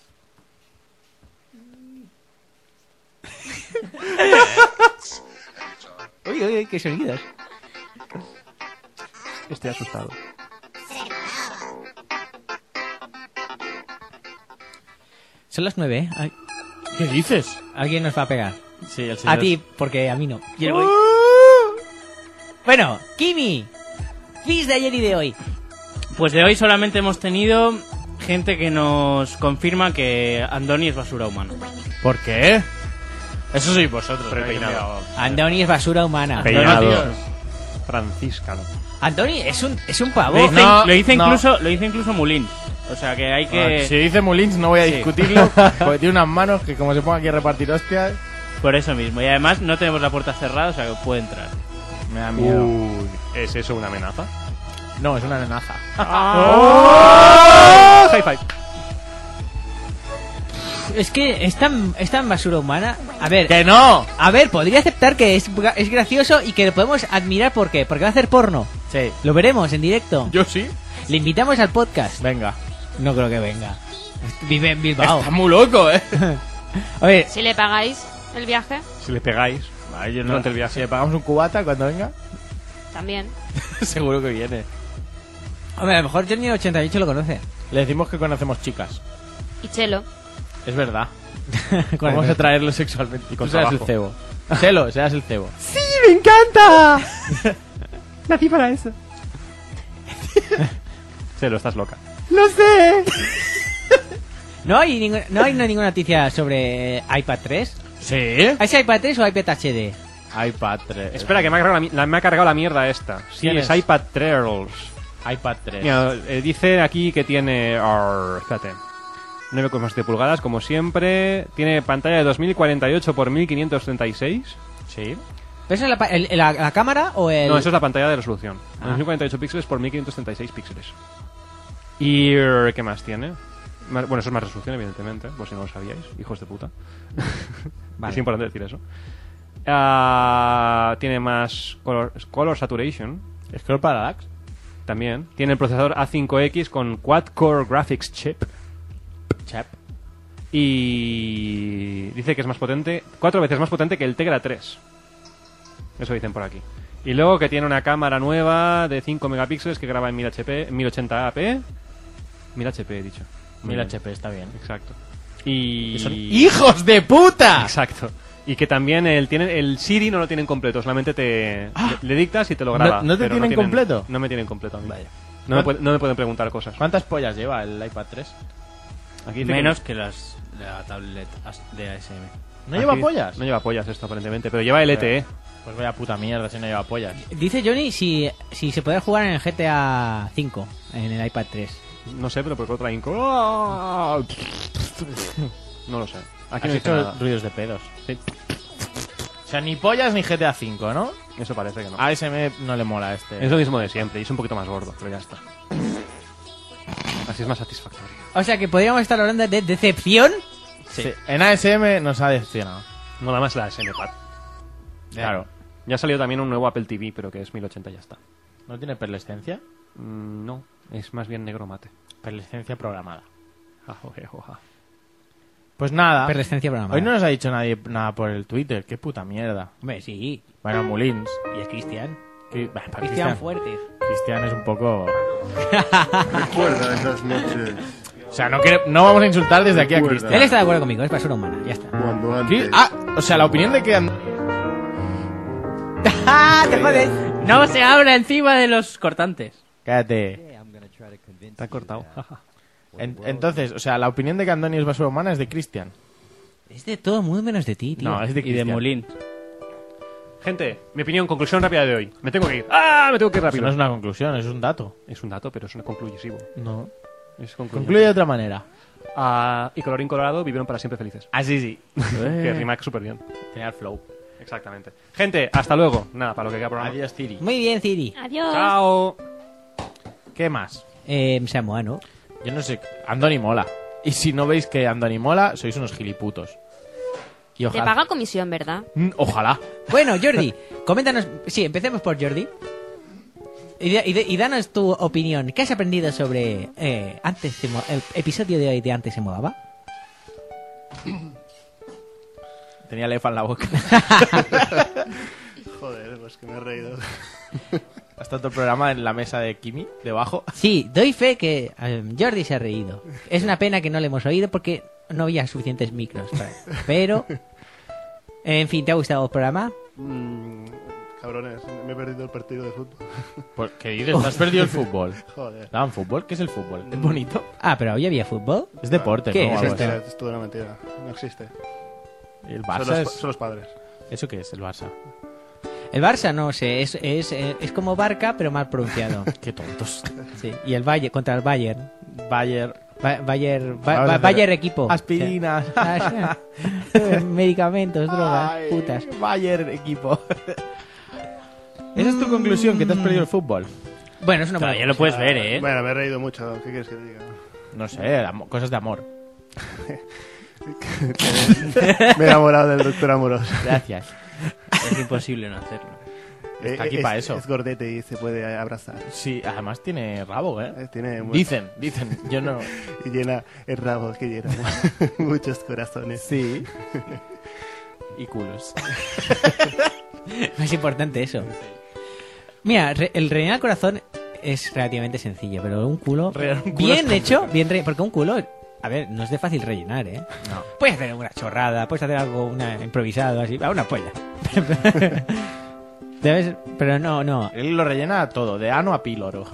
Uy, qué sonidos. Estoy asustado. Son las 9, ¿eh? Ay, ¿Qué dices? alguien nos va a pegar. Sí, el señor. A ti, porque a mí no. Yo voy. Bueno, Kimi. Quiz de ayer y de hoy. Pues de hoy solamente hemos tenido gente que nos confirma que Andoni es basura humana. ¿Por qué? Eso sois vosotros. Prepeinado. Andoni es basura humana. Peinado. Franciscano. Andoni es un pavo. Lo hice incluso Mulín. O sea que hay que... Si dice Mulins no voy a discutirlo, porque tiene unas manos que como se ponga aquí a repartir hostias... Por eso mismo. Y además no tenemos la puerta cerrada, o sea que puede entrar. Me da miedo. ¿Es eso una amenaza? No, es una nenaza. High five. Es que es tan basura humana. A ver... ¡Que no! A ver, podría aceptar que es gracioso y que lo podemos admirar. ¿Por qué? Porque va a hacer porno. Sí. Lo veremos en directo. Yo sí. Le invitamos al podcast. Venga. No creo que venga. Vive en Bilbao. Está muy loco, ¿eh? A ver, Si le pagáis el viaje, Si le pegáis Vale, yo no. durante el viaje. Si le pagamos un cubata cuando venga, también. seguro que viene. hombre, a lo mejor Johnny 88 lo conoce. Le decimos que conocemos chicas. Y Chelo. Es verdad. Con Vamos el- a traerlo sexualmente. Y con tú serás el trabajo. cebo. Chelo, serás el cebo. ¡Sí, me encanta! Nací para eso. Chelo, estás loca. ¡Lo sé! ¿No hay ninguna noticia sobre iPad 3? ¿Sí? ¿Es iPad 3 o iPad HD? iPad 3. Espera, que me ha cargado la mierda esta. Sí, ¿Quién es es? iPad 3. iPad 3. Mira, dice aquí que tiene... espérate. 9,7 pulgadas, como siempre. Tiene pantalla de 2048 por 1536. Sí. ¿Pero eso es la cámara o el...? No, eso es la pantalla de resolución. 2048 píxeles por 1536 píxeles. ¿Y qué más tiene? Bueno, eso es más resolución, evidentemente, por si no lo sabíais, hijos de puta. Vale. Es importante decir eso. Tiene más color saturation. Scroll Parallax. También. Tiene el procesador A5X con Quad-Core Graphics Chip. Y dice que es más potente, 4 veces más potente que el Tegra 3. Eso dicen por aquí. Y luego que tiene una cámara nueva de 5 megapíxeles que graba en 1080p. 1000HP he dicho. 1000 HP, está bien. Exacto. Y... ¡Son hijos de puta! Exacto. Y que también el Siri no lo tienen completo, solamente le dictas y te lo graba. ¿No te pero tienen completo? No me tienen completo a mí. Vaya. No me pueden preguntar cosas. ¿Cuántas pollas lleva el iPad 3? Aquí dice Menos que las de la tablet de ASM. ¿No lleva Aquí- pollas? No lleva pollas esto aparentemente, pero lleva LTE. Pues vaya puta mierda si no lleva pollas. Dice Johnny si se puede jugar en el GTA 5 en el iPad 3. No sé, pero por qué otra inco. No lo sé. Aquí no Has dice hecho nada. ruidos de pedos. Sí, O sea, ni pollas ni GTA 5, ¿no? eso parece que no. A ASM no le mola este. Es lo mismo de siempre y es un poquito más gordo, pero ya está. Así es más satisfactorio. O sea que podríamos estar hablando de decepción. Sí. En ASM nos ha decepcionado. Mola más la SMPad. Claro. Ya salió también un nuevo Apple TV, pero que es 1080 y ya está. ¿No tiene perlescencia? No, es más bien negro mate. Perlescencia programada. Joja. Pues nada. Perlescencia programada. Hoy no nos ha dicho nadie nada por el Twitter. Qué puta mierda. Hombre, sí. Bueno, Mulins. Y es Cristian. Para Cristian Fuertes. Cristian es un poco... Recuerda esas noches O sea, no vamos a insultar desde aquí a Recuerda. Cristian. Él está de acuerdo conmigo, es basura humana, ya está. cuando antes... O sea, la opinión de que... ¡Ah, te jodes! No se habla encima de los cortantes. Cállate. Está cortado. Entonces, o sea, la opinión de que Andoni es basura humana es de Cristian. Es de todo mundo menos de ti, tío. No, es de Y de Cristian. Molín. Gente, mi opinión, conclusión rápida de hoy. Me tengo que ir. ¡Ah! Me tengo que ir Eso rápido. no es una conclusión, es un dato. Es un dato, pero es un conclusivo. No. Es conclusivo. Concluye de otra manera. Y colorín colorado vivieron para siempre felices. Ah, sí. Que rima súper bien. Tenía el flow. Exactamente. Gente, hasta luego. Nada, para lo que queda programa. Adiós, Ciri. Muy bien, Ciri. Adiós. Chao. ¿Qué más? Samoa, ¿no? Yo no sé. Andoni mola. Y si no veis que Andoni mola, sois unos giliputos. Y Te ojalá. paga comisión, ¿verdad? Ojalá. Bueno, Jordi, coméntanos... Sí, empecemos por Jordi. Y danos tu opinión. ¿Qué has aprendido sobre el episodio de hoy de Antes se molaba? Tenía lefa en la boca. Joder, pues que me he reído. ¿Has estado todo el programa en la mesa de Kimi, debajo? Sí, doy fe que Jordi se ha reído. Es una pena que no le hemos oído porque no había suficientes micros. Pero, en fin, ¿te ha gustado el programa? Cabrones, me he perdido el partido de fútbol. ¿Qué dices? ¿Te has perdido el fútbol? Joder. ¿Daban fútbol? ¿Qué es el fútbol? ¿Es bonito? Ah, pero hoy había fútbol. Es deporte, ¿Qué ¿no? es Algo esto? así. Es toda una mentira. No existe. ¿Y el Barça Son los padres. ¿Eso qué es, el Barça? El Barça, no sé, es como Barca, pero mal pronunciado. Qué tontos. Sí, y el Bayern, contra el Bayern. Bayern. Bayern equipo. Aspirinas. Medicamentos, drogas, Ay, putas. Bayern equipo. ¿Esa es tu conclusión, que te has perdido el fútbol? Bueno, es una Todavía lo puedes ver, ¿eh? Bueno, me he reído mucho. ¿Qué quieres que te diga? No sé, cosas de amor. Me he enamorado del doctor Amoroso. Gracias. Es imposible no hacerlo. Está aquí para eso. Es gordete y se puede abrazar. Sí, además tiene rabo, ¿eh? Dicen, yo no... Y llena el rabo que llena muchos corazones. Sí. Y culos. Es importante eso. Mira, el rellenar el corazón es relativamente sencillo, pero un culo bien hecho, porque un culo, a ver, no es de fácil rellenar, ¿eh? No. Puedes hacer una chorrada, puedes hacer algo improvisado, así, una polla. ¿Sabes? Pero no. Él lo rellena todo, de ano a píloro.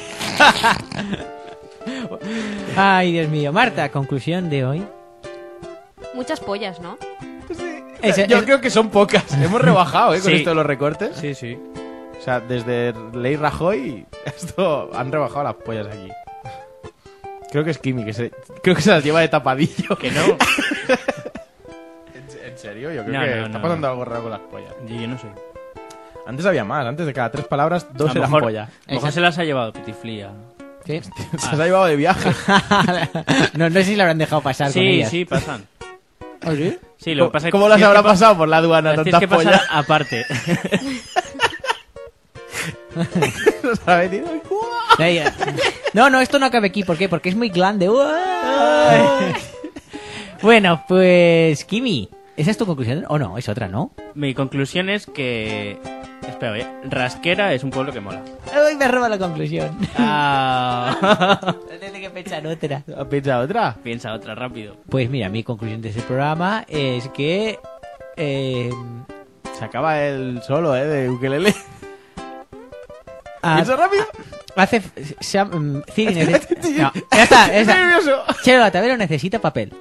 Ay, Dios mío. Marta, conclusión de hoy. Muchas pollas, ¿no? Yo creo que son pocas. Hemos rebajado, con Sí. esto de los recortes. Sí, sí. O sea, desde Ley Rajoy, esto han rebajado las pollas aquí. Creo que es Kimi, creo que se las lleva de tapadillo. Que no. ¿En serio? Yo creo No, que no, está no. pasando algo raro con las pollas. Yo no sé. Antes había más, antes de cada 3 palabras, 2 A lo eran mejor, polla. a lo mejor se las ha llevado Pitiflía. ¿Sí? Se las ha llevado de viaje. No sé si la habrán dejado pasar con Sí, ellas. sí, pasan. ¿Ah, sí? Sí, lo que pasa es que ¿Cómo las tienes habrá que pasado por la aduana Tienes tantas que pasar pollas? aparte. Nos ha metido el culo. No, esto no cabe aquí. ¿Por qué? Porque es muy grande. Bueno, pues, Kimi, ¿esa es tu conclusión? ¿O no? Es otra, ¿no? Mi conclusión es que... Espera, Rasquera es un pueblo que mola. Ay, me roba la conclusión. Ah. Tiene que pensar otra. ¿Has pensado otra? Piensa otra rápido. Pues mira, mi conclusión de ese programa es que... Se acaba el solo, de ukelele. Ah, ¿Piensa rápido? Hace... Ciri no, ya está. Estoy nervioso. Chelo Tabero necesita papel.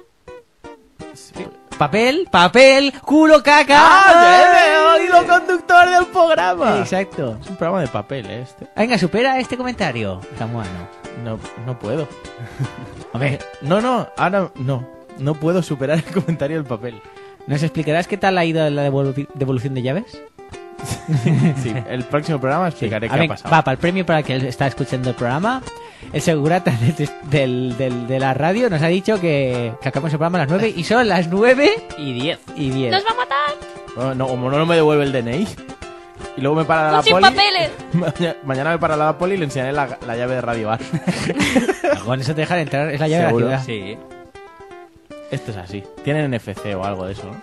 Papel, culo, caca. ¡Ah! ¡El hilo conductor del programa! Exacto. Es un programa de papel, este. Venga, supera este comentario, Samuano. No puedo. A ver, No, ahora no. No puedo superar el comentario del papel. ¿nos explicarás qué tal ha ido la devolución de llaves? Sí, el próximo programa explicaré qué ha pasado. Va, para el premio para el que está escuchando el programa, el segurata de la radio nos ha dicho que acabamos el programa a las 9 y son las 9:10. ¡Nos va a matar! No, como no me devuelve el DNI. Y luego me para la ¡Sin poli. papeles! Mañana me para la poli y le enseñaré la llave de Radio Bar. Con eso te dejan entrar, es la llave Seguro. de la ciudad. Sí. Esto es así. Tienen NFC o algo de eso, ¿no?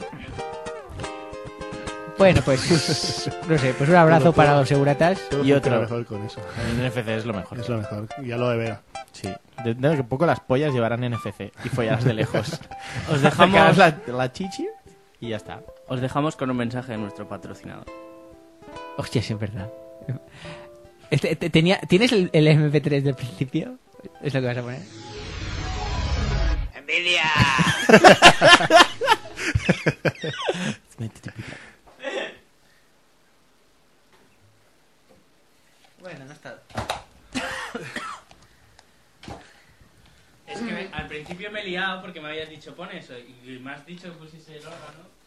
Bueno, pues no sé, pues un abrazo para los seguratas. Y otro. Mejor con eso. El NFC es lo mejor. Es lo mejor. Ya lo de vera. Sí. Dentro de poco las pollas llevarán NFC y follarás de lejos. Os dejamos... la chichi y ya está. Os dejamos con un mensaje de nuestro patrocinador. Hostia, sí, es verdad. ¿Tienes el MP3 del principio? ¿Es lo que vas a poner? ¡Envidia! Bueno, no está... Es que al principio me he liado porque me habías dicho pon eso y me has dicho que pusiese el órgano.